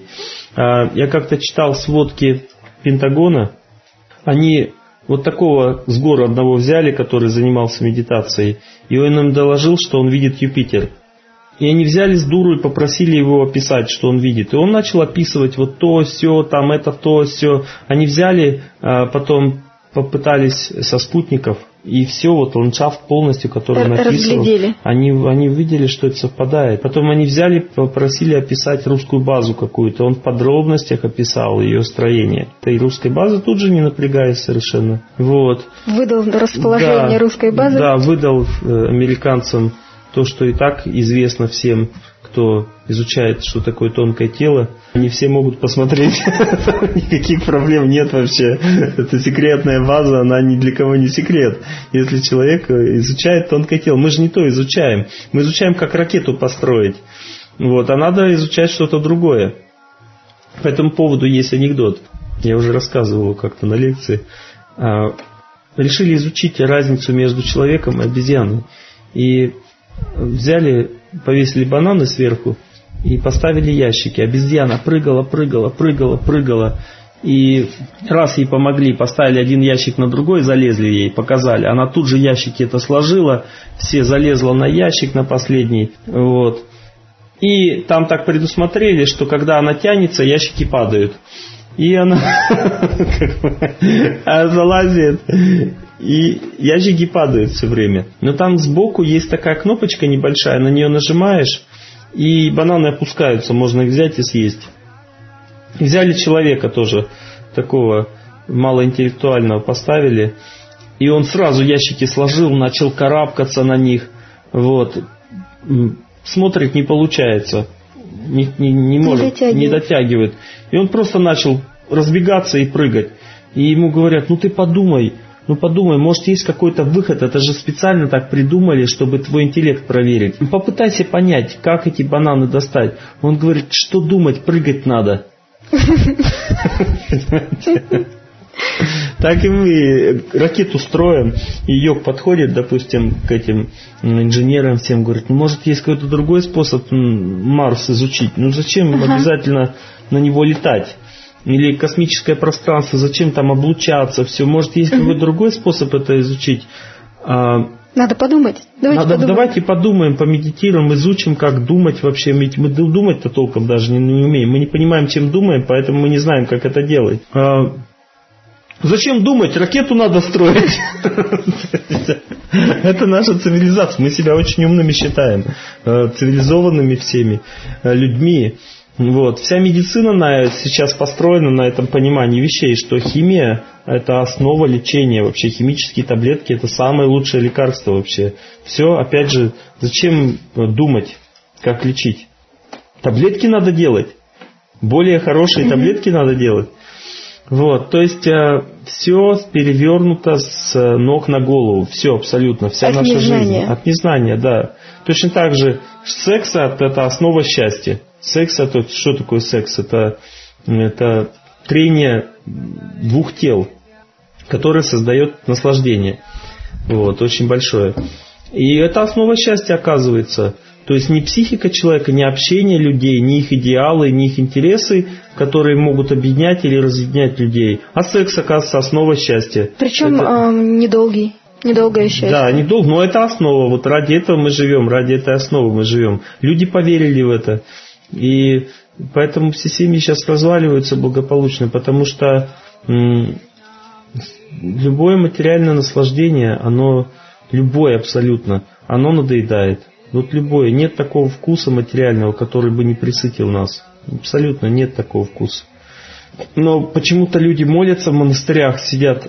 Я как-то читал сводки Пентагона. Они вот такого с горы одного взяли, который занимался медитацией, и он им доложил, что он видит Юпитер. И они взяли с дуру и попросили его описать, что он видит. И он начал описывать вот то, сё, там это, то, сё. Они взяли, потом попытались со спутников, и все, вот ландшафт полностью, который он описывал, они, они видели, что это совпадает. Потом они взяли, попросили описать русскую базу какую-то. Он в подробностях описал ее строение. И русской базы тут же не напрягаясь совершенно. Вот. Выдал расположение да, русской базы? Да, выдал американцам то, что и так известно всем, кто изучает, что такое тонкое тело. Они все могут посмотреть. Никаких проблем нет вообще. Это секретная база, она ни для кого не секрет. Если человек изучает тонкое тело. Мы же не то изучаем. Мы изучаем, как ракету построить. Вот. А надо изучать что-то другое. По этому поводу есть анекдот. Я уже рассказывал как-то на лекции. Решили изучить разницу между человеком и обезьяной. И взяли, повесили бананы сверху и поставили ящики. Обезьяна прыгала, прыгала, прыгала, прыгала. И раз ей помогли, поставили один ящик на другой, залезли ей, показали. Она тут же ящики это сложила, все залезла на ящик, на последний. Вот. И там так предусмотрели, что когда она тянется, ящики падают. И она залазит, и ящики падают все время. Но там сбоку есть такая кнопочка небольшая, на нее нажимаешь, и бананы опускаются, можно их взять и съесть. И взяли человека тоже, такого малоинтеллектуального, поставили, и он сразу ящики сложил, начал карабкаться на них. Вот. Смотрит, не получается. Не, не, не может, не дотягивает. не дотягивает. И он просто начал разбегаться и прыгать. И ему говорят, ну ты подумай, ну подумай, может есть какой-то выход, это же специально так придумали, чтобы твой интеллект проверить. Попытайся понять, как эти бананы достать. Он говорит, что думать, прыгать надо. Так и мы ракету строим, и Йог подходит, допустим, к этим инженерам всем, говорит, ну, может, есть какой-то другой способ Марс изучить? Ну, зачем ага. обязательно на него летать? Или космическое пространство, зачем там облучаться? Все, может, есть какой-то другой способ это изучить? Надо подумать. Давайте Надо, подумаем. давайте подумаем, помедитируем, изучим, как думать вообще. Ведь мы думать-то толком даже не, не умеем. Мы не понимаем, чем думаем, поэтому мы не знаем, как это делать. Зачем думать? Ракету надо строить. Это наша цивилизация. Мы себя очень умными считаем. Цивилизованными всеми людьми. Вот. Вся медицина на, сейчас построена на этом понимании вещей, что химия – это основа лечения. Вообще химические таблетки – это самое лучшее лекарство вообще. Все, опять же, зачем думать, как лечить? Таблетки надо делать. Более хорошие таблетки надо делать. Вот, то есть э, все перевернуто с ног на голову, все абсолютно, вся от наша незнания. жизнь. От незнания, да. Точно так же секс это основа счастья. Секс это что такое секс? Это, это трение двух тел, которое создает наслаждение. Вот, очень большое. И это основа счастья оказывается. То есть не психика человека, не общение людей, не их идеалы, не их интересы, которые могут объединять или разъединять людей. А секс, оказывается, основа счастья. Причем это... э, недолгий, недолгое счастье. Да, недолго, но это основа. Вот ради этого мы живем, ради этой основы мы живем. Люди поверили в это. И поэтому все семьи сейчас разваливаются благополучно, потому что м- любое материальное наслаждение, оно, любое абсолютно, оно надоедает. Вот любое. Нет такого вкуса материального, который бы не пресытил нас. Абсолютно нет такого вкуса. Но почему-то люди молятся в монастырях, сидят.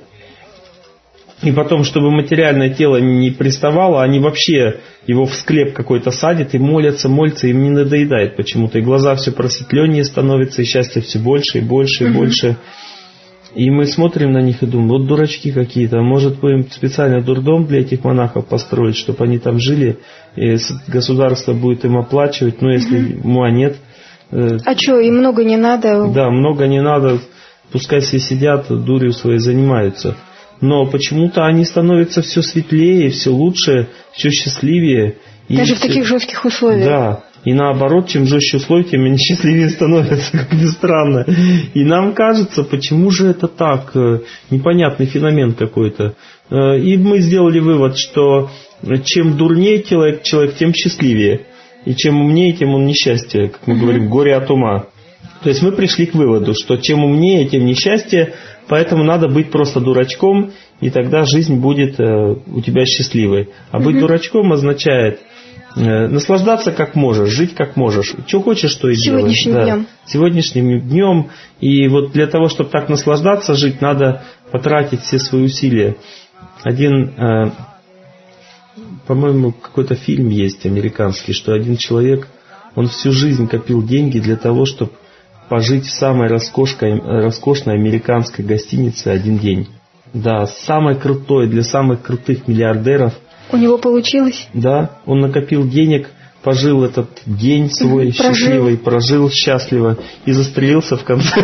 И потом, чтобы материальное тело не приставало, они вообще его в склеп какой-то садят и молятся, молятся, им не надоедает почему-то. И глаза все просветленнее становятся, и счастье все больше и больше и mm-hmm. больше. И мы смотрим на них и думаем, вот дурачки какие-то, может будем специально дурдом для этих монахов построить, чтобы они там жили, и государство будет им оплачивать, но если mm-hmm. ума нет. А что, им много не надо? Да, много не надо, пускай все сидят, дурью своей занимаются. Но почему-то они становятся все светлее, все лучше, все счастливее. Даже и в таких жестких условиях. Да. И наоборот, чем жестче условия, тем они счастливее становятся, как ни странно. И нам кажется, почему же это так? Непонятный феномен какой-то. И мы сделали вывод, что чем дурнее человек, человек тем счастливее. И чем умнее, тем он несчастье. Как мы uh-huh. говорим, горе от ума. То есть мы пришли к выводу, что чем умнее, тем несчастье. Поэтому надо быть просто дурачком, и тогда жизнь будет у тебя счастливой. А быть uh-huh. дурачком означает... наслаждаться как можешь, жить как можешь. Что хочешь, то и делай. Сегодняшним да. днем. Сегодняшним днем. И вот для того, чтобы так наслаждаться, жить, надо потратить все свои усилия. Один, э, по-моему, какой-то фильм есть американский, что один человек, он всю жизнь копил деньги для того, чтобы пожить в самой роскошной, роскошной американской гостинице один день. Да, самой крутой, для самых крутых миллиардеров. У него получилось? Да, он накопил денег, пожил этот день свой прожил. счастливый, прожил счастливо и застрелился в конце.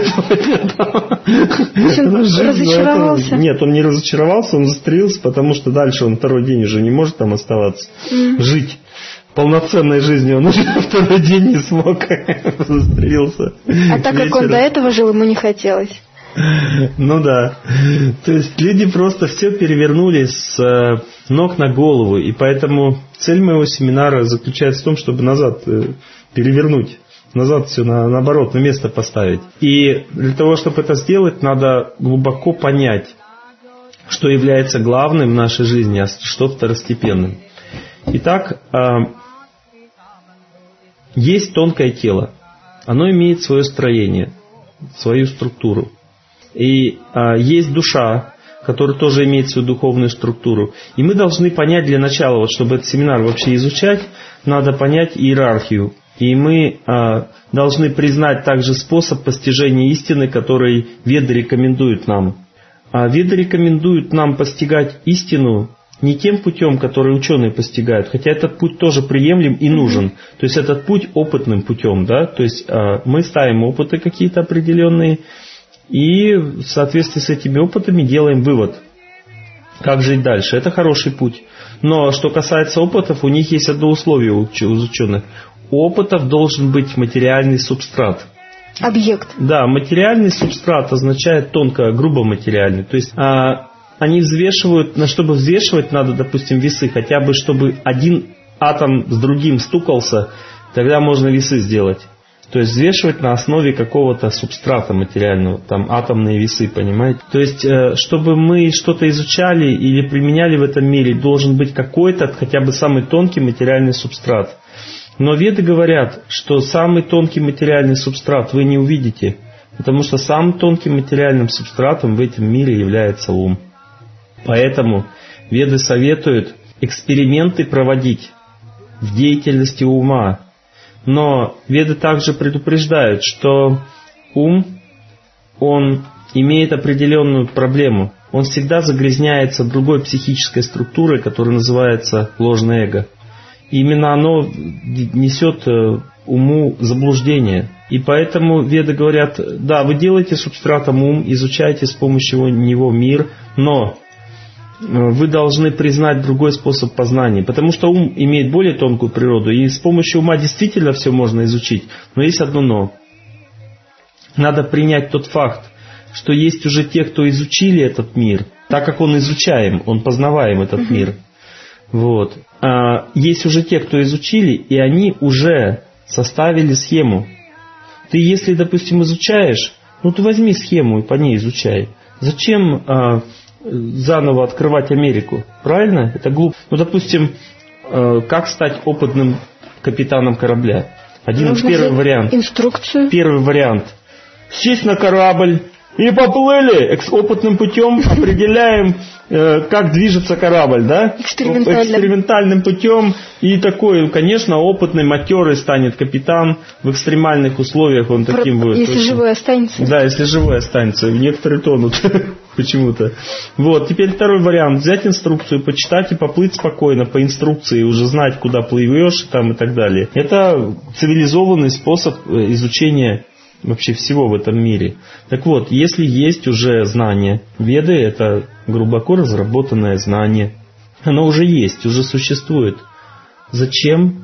Он разочаровался? Нет, он не разочаровался, он застрелился, потому что дальше он второй день уже не может там оставаться, жить. Полноценной жизнью он уже второй день не смог, застрелился. А так как он до этого жил, ему не хотелось. Ну да. То есть люди просто все перевернули с ног на голову. И поэтому цель моего семинара заключается в том, чтобы назад перевернуть. Назад все на, наоборот, на место поставить. И для того, чтобы это сделать, надо глубоко понять, что является главным в нашей жизни, а что второстепенным. Итак, есть тонкое тело. Оно имеет свое строение, свою структуру. И а, есть душа, которая тоже имеет свою духовную структуру. И мы должны понять для начала, вот, чтобы этот семинар вообще изучать, надо понять иерархию. И мы а, должны признать также способ постижения истины, который Веды рекомендуют нам. А Веды рекомендуют нам постигать истину не тем путем, который ученые постигают, хотя этот путь тоже приемлем и нужен. То есть этот путь опытным путем, да, то есть а, мы ставим опыты какие-то определенные, и в соответствии с этими опытами делаем вывод, как жить дальше. Это хороший путь. Но что касается опытов, у них есть одно условие у ученых. У опытов должен быть материальный субстрат. Объект. Да, материальный субстрат означает тонко, грубо материальный. То есть а, они взвешивают, на чтобы взвешивать надо, допустим, весы, хотя бы чтобы один атом с другим стукался, тогда можно весы сделать. То есть взвешивать на основе какого-то субстрата материального, там атомные весы, понимаете? То есть, чтобы мы что-то изучали или применяли в этом мире, должен быть какой-то, хотя бы самый тонкий материальный субстрат. Но Веды говорят, что самый тонкий материальный субстрат вы не увидите, потому что самым тонким материальным субстратом в этом мире является ум. Поэтому Веды советуют эксперименты проводить в деятельности ума. Но Веды также предупреждают, что ум, он имеет определенную проблему. Он всегда загрязняется другой психической структурой, которая называется ложное эго. И именно оно несет уму заблуждение. И поэтому Веды говорят, да, вы делаете субстратом ум, изучаете с помощью него мир, но вы должны признать другой способ познания, потому что ум имеет более тонкую природу, и с помощью ума действительно все можно изучить, но есть одно но. Надо принять тот факт, что есть уже те, кто изучили этот мир, так как он изучаем, он познаваем этот uh-huh. мир. Вот. А есть уже те, кто изучили, и они уже составили схему. Ты, если, допустим, изучаешь, ну ты возьми схему и по ней изучай. Зачем а, заново открывать Америку? Правильно? Это глупо. Ну, допустим, а, как стать опытным капитаном корабля? Один Нужно первый вариант. Инструкцию. Первый вариант. Сесть на корабль и поплыли. Опытным путем определяем, э, как движется корабль, да? Экспериментальным. Экспериментальным путем. И такой, конечно, опытный, матерый станет капитан. В экстремальных условиях он Про... таким будет. Если очень... живой останется. Да, если живой останется. Некоторые тонут почему-то. Вот, теперь второй вариант. Взять инструкцию, почитать и поплыть спокойно по инструкции, уже знать, куда плывешь там, и так далее. Это цивилизованный способ изучения вообще всего в этом мире. Так вот, если есть уже знание, Веды — это глубоко разработанное знание. Оно уже есть, уже существует. Зачем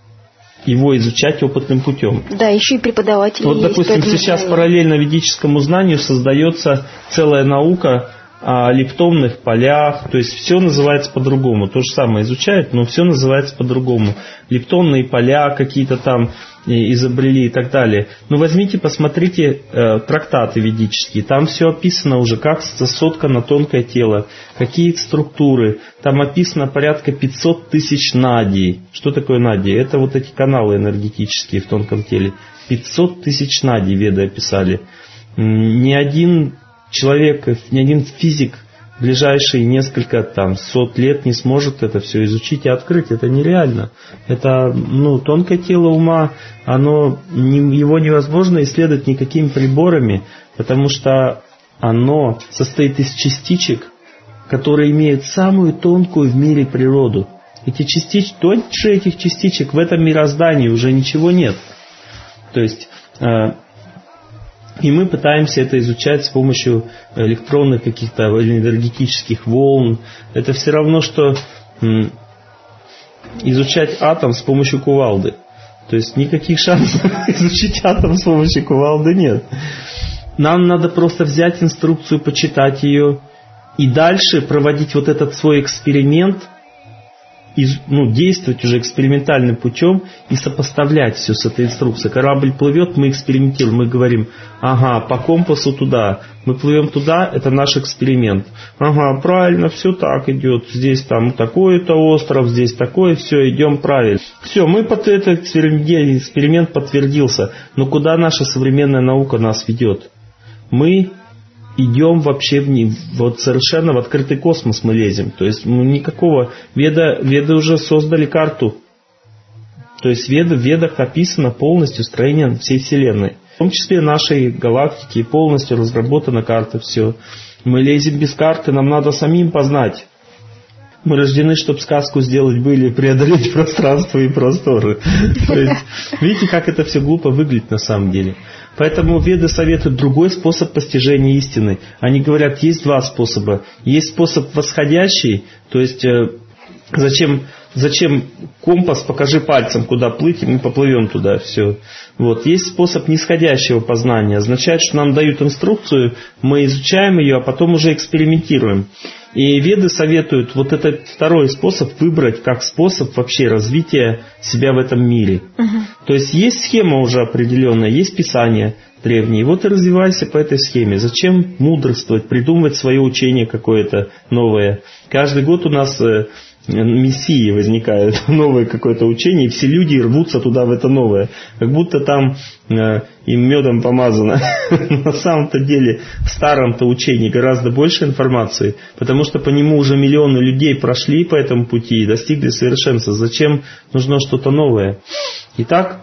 его изучать опытным путем? Да, еще и преподаватели вот, есть. допустим, сейчас знанию. Параллельно ведическому знанию создается целая наука о лептонных полях, то есть все называется по-другому. То же самое изучают, но все называется по-другому. Лептонные поля какие-то там изобрели и так далее. Но возьмите, посмотрите э, трактаты ведические. Там все описано уже, как соткано тонкое тело, какие структуры. Там описано порядка пятьсот тысяч надий. Что такое надии? Это вот эти каналы энергетические в тонком теле. пятьсот тысяч надий Веды описали. Ни один человек, ни один физик в ближайшие несколько там, сот лет не сможет это все изучить и открыть. Это нереально. Это ну, тонкое тело ума, оно, его невозможно исследовать никакими приборами, потому что оно состоит из частичек, которые имеют самую тонкую в мире природу. Эти частички, дольше этих частичек в этом мироздании уже ничего нет. То есть, э, и мы пытаемся это изучать с помощью электронных каких-то энергетических волн. Это все равно, что м, изучать атом с помощью кувалды. То есть никаких шансов изучить атом с помощью кувалды нет. Нам надо просто взять инструкцию, почитать ее и дальше проводить вот этот свой эксперимент, из, ну, действовать уже экспериментальным путем и сопоставлять все с этой инструкцией. Корабль плывет, мы экспериментируем, мы говорим, ага, по компасу туда, мы плывем туда, это наш эксперимент. Ага, правильно, все так идет, здесь там такой-то остров, здесь такое, все, идем правильно. Все, мы под этот эксперимент, эксперимент подтвердился, но куда наша современная наука нас ведет? Мы идем вообще в не, вот совершенно в открытый космос мы лезем. То есть ну, никакого... Веда, веды уже создали карту. То есть веда, в ведах написано полностью строение всей Вселенной. В том числе нашей галактики полностью разработана карта, все. Мы лезем без карты, нам надо самим познать. Мы рождены, чтобы сказку сделать были, преодолеть пространство и просторы. То есть, видите, как это все глупо выглядит на самом деле. Поэтому веды советуют другой способ постижения истины. Они говорят, есть два способа. Есть способ восходящий, то есть э, зачем, зачем компас, покажи пальцем, куда плыть, и мы поплывем туда. Все. Вот. Есть способ нисходящего познания. Означает, что нам дают инструкцию, мы изучаем ее, а потом уже экспериментируем. И веды советуют вот этот второй способ выбрать как способ вообще развития себя в этом мире. Угу. То есть есть схема уже определенная, есть писание древние. Вот и развивайся по этой схеме. Зачем мудрствовать, придумывать свое учение какое-то новое? Каждый год у нас э, мессии возникают, новое какое-то учение, и все люди рвутся туда в это новое. Как будто там э, им медом помазано. На самом-то деле в старом-то учении гораздо больше информации, потому что по нему уже миллионы людей прошли по этому пути и достигли совершенства. Зачем нужно что-то новое? Итак,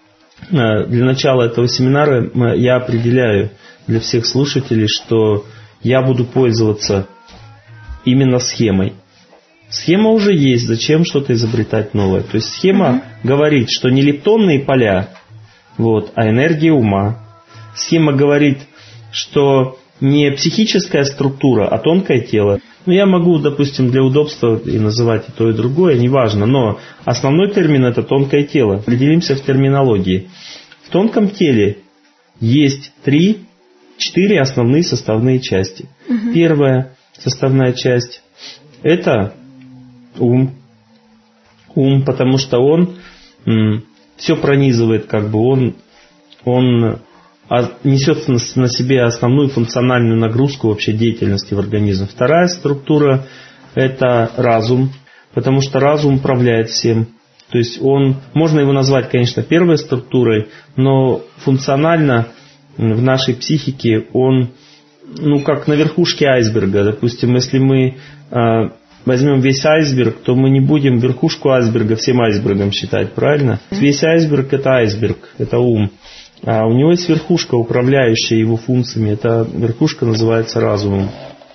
для начала этого семинара я определяю для всех слушателей, что я буду пользоваться именно схемой. Схема уже есть, зачем что-то изобретать новое? То есть схема uh-huh. говорит, что не лептонные поля, вот, а энергия ума. Схема говорит, что не психическая структура, а тонкое тело. Ну, я могу, допустим, для удобства и называть и то, и другое, неважно, но основной термин – это тонкое тело. Определимся в терминологии. В тонком теле есть три, четыре основные составные части. Угу. Первая составная часть – это ум. Ум, потому что он м, все пронизывает, как бы он, он несет на себе основную функциональную нагрузку вообще деятельности в организм. Вторая структура – это разум, потому что разум управляет всем. То есть он, можно его назвать, конечно, первой структурой, но функционально в нашей психике он, ну, как на верхушке айсберга. Допустим, если мы э, возьмем весь айсберг, то мы не будем верхушку айсберга всем айсбергом считать, правильно? Весь айсберг – это айсберг, это ум. А у него есть верхушка, управляющая его функциями. Эта верхушка называется разумом.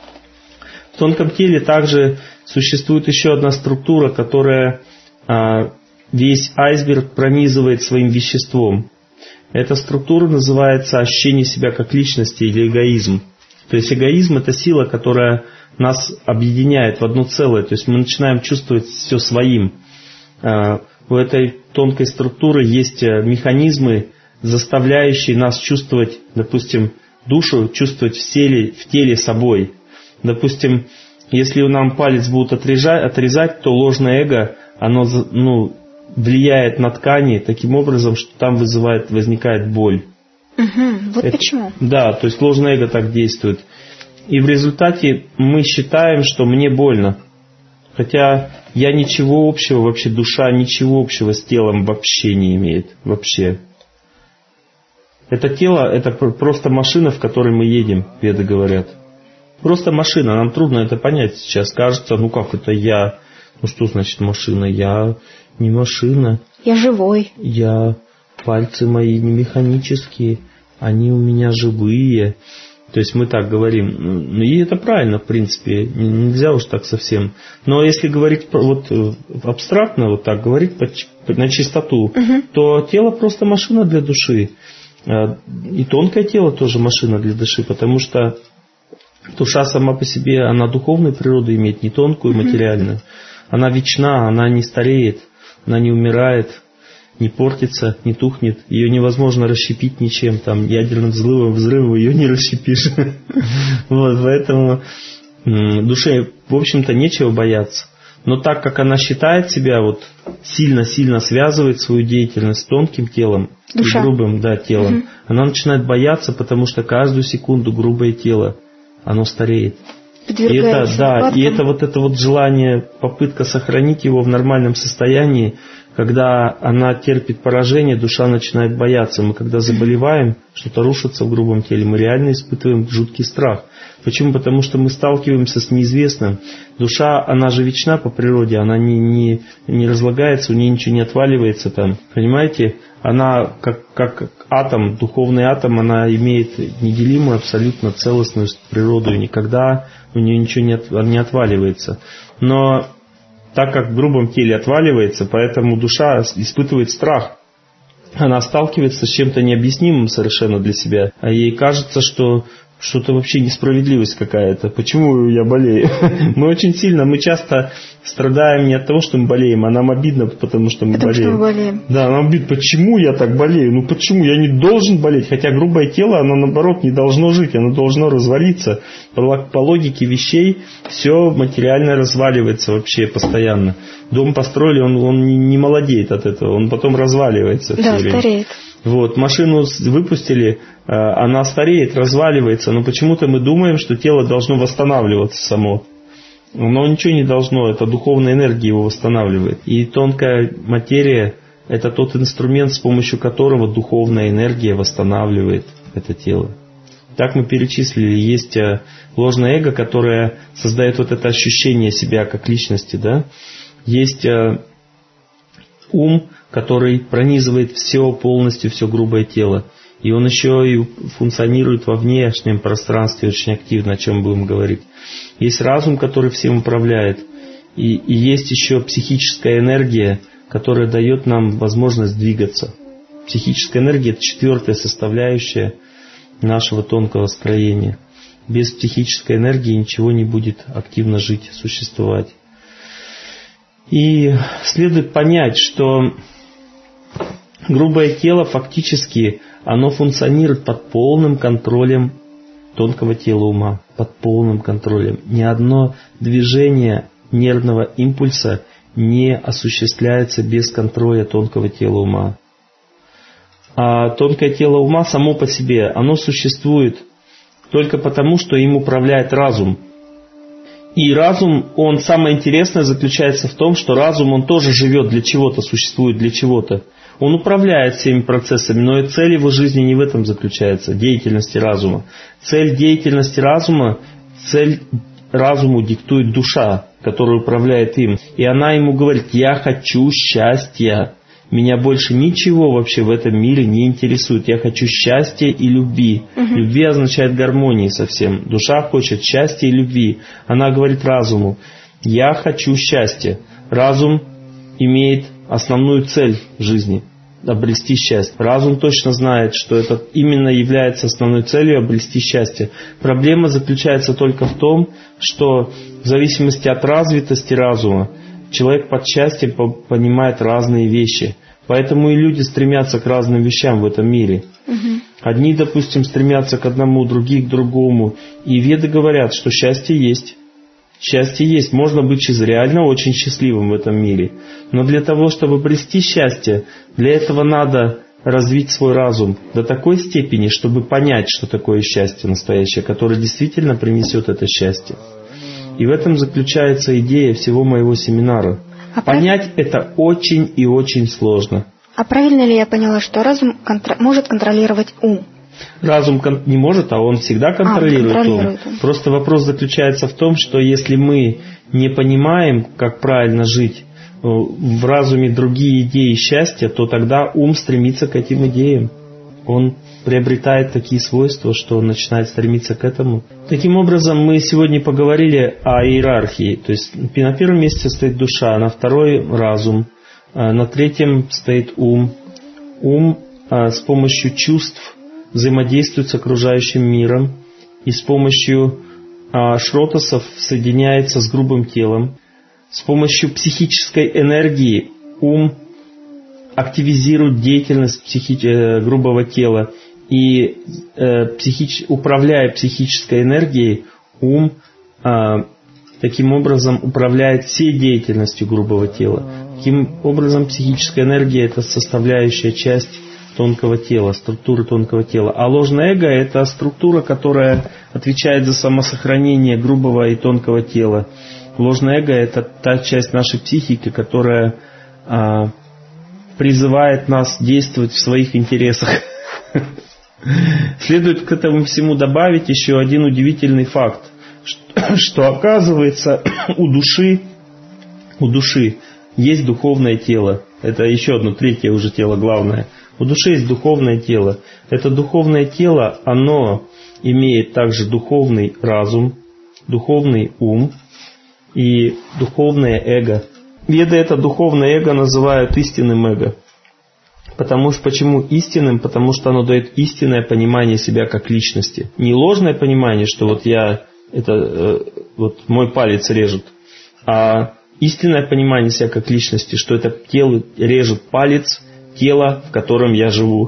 В тонком теле также существует еще одна структура, которая а, весь айсберг пронизывает своим веществом. Эта структура называется ощущение себя как личности или эгоизм. То есть эгоизм – это сила, которая нас объединяет в одно целое. То есть мы начинаем чувствовать все своим. А, у этой тонкой структуры есть механизмы, заставляющие нас чувствовать, допустим, душу, чувствовать в теле, в теле собой. Допустим, если нам палец будут отрезать, отрезать, то ложное эго, оно ну, влияет на ткани таким образом, что там вызывает, возникает боль. Угу, вот Это, почему? Да, то есть ложное эго так действует. И в результате мы считаем, что мне больно. Хотя я ничего общего, вообще душа ничего общего с телом вообще не имеет. Вообще. Это тело, это просто машина, в которой мы едем, веды говорят. Просто машина, нам трудно это понять сейчас. Кажется, ну как это я? Ну что значит машина? Я не машина. Я живой. Я, пальцы мои не механические, они у меня живые. То есть мы так говорим, и это правильно, в принципе, нельзя уж так совсем. Но если говорить вот абстрактно, вот так говорить на чистоту, угу. то тело просто машина для души. И тонкое тело тоже машина для души, потому что душа сама по себе, она духовную природу имеет, не тонкую, угу. материальную. Она вечна, она не стареет, она не умирает, не портится, не тухнет. Ее невозможно расщепить ничем. Там ядерным взрывом, взрывом ее не расщепишь. Вот, поэтому душе, в общем-то, нечего бояться. Но так как она считает себя, вот сильно-сильно связывает свою деятельность с тонким телом, и грубым да, телом, угу. она начинает бояться, потому что каждую секунду грубое тело, оно стареет. И это, да, и это вот это вот желание, попытка сохранить его в нормальном состоянии, когда она терпит поражение, душа начинает бояться. Мы когда заболеваем, что-то рушится в грубом теле, мы реально испытываем жуткий страх. Почему? Потому что мы сталкиваемся с неизвестным. Душа, она же вечна по природе, она не, не, не разлагается, у нее ничего не отваливается там. Понимаете? Она как, как атом, духовный атом, она имеет неделимую, абсолютно целостную природу, и никогда у нее ничего не, от, не отваливается. Но так как в грубом теле отваливается, поэтому душа испытывает страх. Она сталкивается с чем-то необъяснимым совершенно для себя. А ей кажется, что что-то вообще несправедливость какая-то. Почему я болею? Мы очень сильно, мы часто страдаем не от того, что мы болеем, а нам обидно, потому что мы потому болеем. Что мы болеем. Да, нам обидно, почему я так болею? Ну почему? Я не должен болеть. Хотя грубое тело, оно наоборот не должно жить, оно должно развалиться. По, по логике вещей все материально разваливается вообще постоянно. Дом построили, он, он не молодеет от этого, он потом разваливается. Да, стареет. Вот, машину выпустили, она стареет, разваливается, но почему-то мы думаем, что тело должно восстанавливаться само. Но ничего не должно, это духовная энергия его восстанавливает. И тонкая материя – это тот инструмент, с помощью которого духовная энергия восстанавливает это тело. Так мы перечислили, есть ложное эго, которое создает вот это ощущение себя как личности, да? Есть ум, который пронизывает все полностью, все грубое тело. И он еще и функционирует во внешнем пространстве очень активно, о чем будем говорить. Есть разум, который всем управляет. И, и есть еще психическая энергия, которая дает нам возможность двигаться. Психическая энергия – это четвертая составляющая нашего тонкого строения. Без психической энергии ничего не будет активно жить, существовать. И следует понять, что грубое тело фактически оно функционирует под полным контролем тонкого тела ума, под полным контролем. Ни одно движение нервного импульса не осуществляется без контроля тонкого тела ума. А тонкое тело ума само по себе, оно существует только потому, что им управляет разум. И разум, он самое интересное заключается в том, что разум, он тоже живет для чего-то, существует для чего-то. Он управляет всеми процессами, но и цель его жизни не в этом заключается, деятельности разума. Цель деятельности разума, цель разуму диктует душа, которая управляет им. И она ему говорит: я хочу счастья. Меня больше ничего вообще в этом мире не интересует. Я хочу счастья и любви. Угу. Любви означает гармонии совсем. Душа хочет счастья и любви. Она говорит разуму: я хочу счастья. Разум имеет основную цель в жизни – обрести счастье. Разум точно знает, что это именно является основной целью – обрести счастье. Проблема заключается только в том, что в зависимости от развитости разума человек под счастьем понимает разные вещи. Поэтому и люди стремятся к разным вещам в этом мире. Угу. Одни, допустим, стремятся к одному, другие к другому. И веды говорят, что счастье есть. Счастье есть. Можно быть реально очень счастливым в этом мире. Но для того, чтобы обрести счастье, для этого надо развить свой разум до такой степени, чтобы понять, что такое счастье настоящее, которое действительно принесет это счастье. И в этом заключается идея всего моего семинара. А Понять прав... это очень и очень сложно. А правильно ли я поняла, что разум контр... может контролировать ум? Разум кон... не может, а он всегда контролирует, а, контролирует ум. ум. Просто вопрос заключается в том, что если мы не понимаем, как правильно жить, в разуме другие идеи счастья, то тогда ум стремится к этим идеям. он приобретает такие свойства, что он начинает стремиться к этому. Таким образом, мы сегодня поговорили о иерархии. То есть на первом месте стоит душа, на второй разум, на третьем стоит ум. Ум с помощью чувств взаимодействует с окружающим миром и с помощью шротосов соединяется с грубым телом. С помощью психической энергии ум активизирует деятельность психи- грубого тела. И э, психич... управляя психической энергией, ум э, таким образом управляет всей деятельностью грубого тела. Таким образом, психическая энергия – это составляющая часть тонкого тела, структуры тонкого тела. А ложное эго – это структура, которая отвечает за самосохранение грубого и тонкого тела. Ложное эго – это та часть нашей психики, которая э, призывает нас действовать в своих интересах. Следует к этому всему добавить еще один удивительный факт, что, что оказывается у души, у души есть духовное тело. Это еще одно, третье уже тело главное. У души есть духовное тело. Это духовное тело, оно имеет также духовный разум, духовный ум и духовное эго. Веды это духовное эго называют истинным эго. Потому что, почему истинным? Потому что оно дает истинное понимание себя как личности. Не ложное понимание, что вот я, это э, вот мой палец режет, а истинное понимание себя как личности, что это тело режет палец, тело, в котором я живу.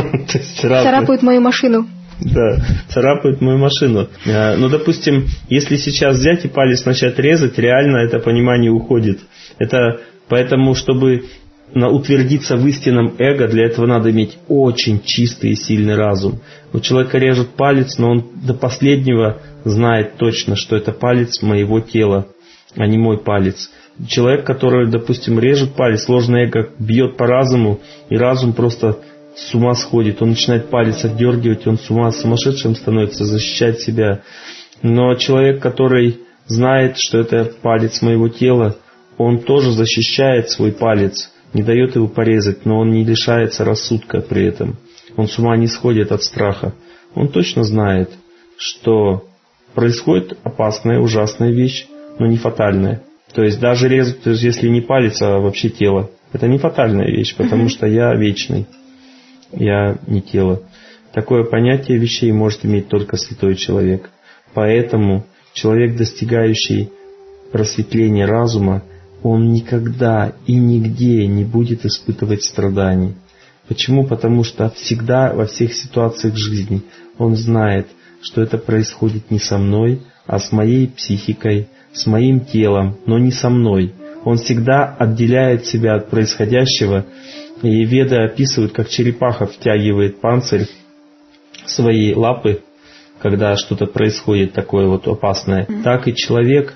Царапает мою машину. Да, царапает мою машину. Но, допустим, если сейчас взять и палец начать резать, реально это понимание уходит. Это поэтому, чтобы утвердиться в истинном эго, для этого надо иметь очень чистый и сильный разум. У человека режет палец, но он до последнего знает точно, что это палец моего тела, а не мой палец. Человек, который, допустим, режет палец, ложное эго бьет по разуму, и разум просто с ума сходит. Он начинает палец отдергивать, он с ума сумасшедшим становится, защищать себя. Но человек, который знает, что это палец моего тела, он тоже защищает свой палец, не дает его порезать, но он не лишается рассудка при этом. Он с ума не сходит от страха. Он точно знает, что происходит опасная, ужасная вещь, но не фатальная. То есть даже резать, то есть если не палец, а вообще тело, это не фатальная вещь, потому что я вечный, я не тело. Такое понятие вещей может иметь только святой человек. Поэтому человек, достигающий просветления разума, он никогда и нигде не будет испытывать страданий. Почему? Потому что всегда во всех ситуациях жизни он знает, что это происходит не со мной, а с моей психикой, с моим телом, но не со мной. Он всегда отделяет себя от происходящего, и веды описывают, как черепаха втягивает панцирь в свои лапы, когда что-то происходит такое вот опасное. Так и человек,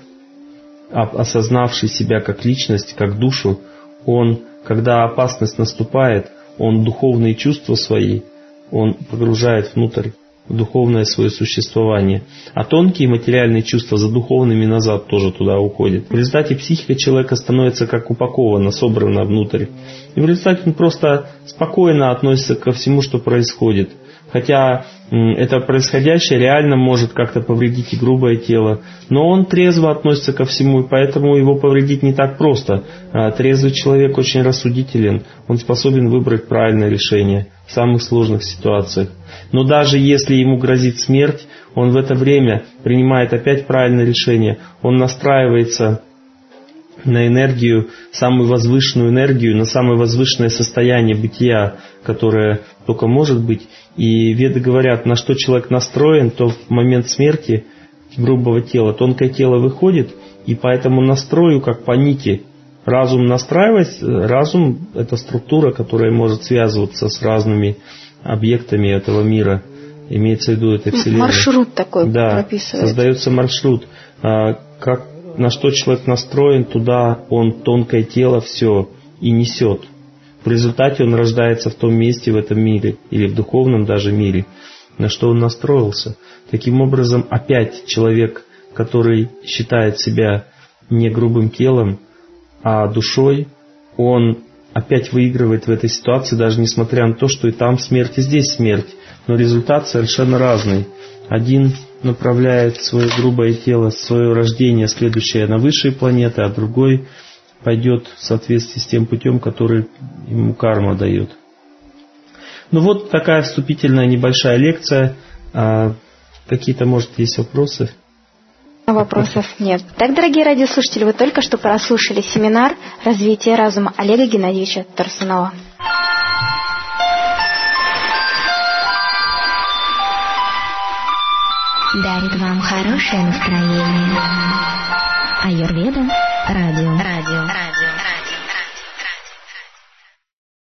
осознавший себя как личность, как душу, он, когда опасность наступает, он духовные чувства свои, он погружает внутрь, в духовное свое существование. А тонкие материальные чувства за духовными назад тоже туда уходят. В результате психика человека становится как упакована, собрана внутрь. И в результате он просто спокойно относится ко всему, что происходит. Хотя это происходящее реально может как-то повредить и грубое тело. Но он трезво относится ко всему, и поэтому его повредить не так просто. Трезвый человек очень рассудителен. Он способен выбрать правильное решение в самых сложных ситуациях. Но даже если ему грозит смерть, он в это время принимает опять правильное решение. Он настраивается на энергию, самую возвышенную энергию, на самое возвышенное состояние бытия, которое только может быть. И веды говорят, на что человек настроен, то в момент смерти грубого тела тонкое тело выходит, и по этому настрою, как по нити, разум настраивается. Разум – это структура, которая может связываться с разными объектами этого мира. Имеется в виду этой Вселенной. Маршрут такой да, прописывает. Создается маршрут. А, как, на что человек настроен, туда он тонкое тело все и несет. В результате он рождается в том месте, в этом мире, или в духовном даже мире, на что он настроился. Таким образом, опять человек, который считает себя не грубым телом, а душой, он опять выигрывает в этой ситуации, даже несмотря на то, что и там смерть, и здесь смерть. Но результат совершенно разный. Один направляет свое грубое тело, свое рождение, следующее на высшие планеты, а другой пойдет в соответствии с тем путем, который ему карма дает. Ну вот такая вступительная небольшая лекция. А какие-то, может, есть вопросы? Вопросов нет. Так, дорогие радиослушатели, вы только что прослушали семинар «Развитие разума» Олега Геннадьевича Тарсунова. Дарит вам хорошее настроение. Аюрведа радио. Радио. Радио.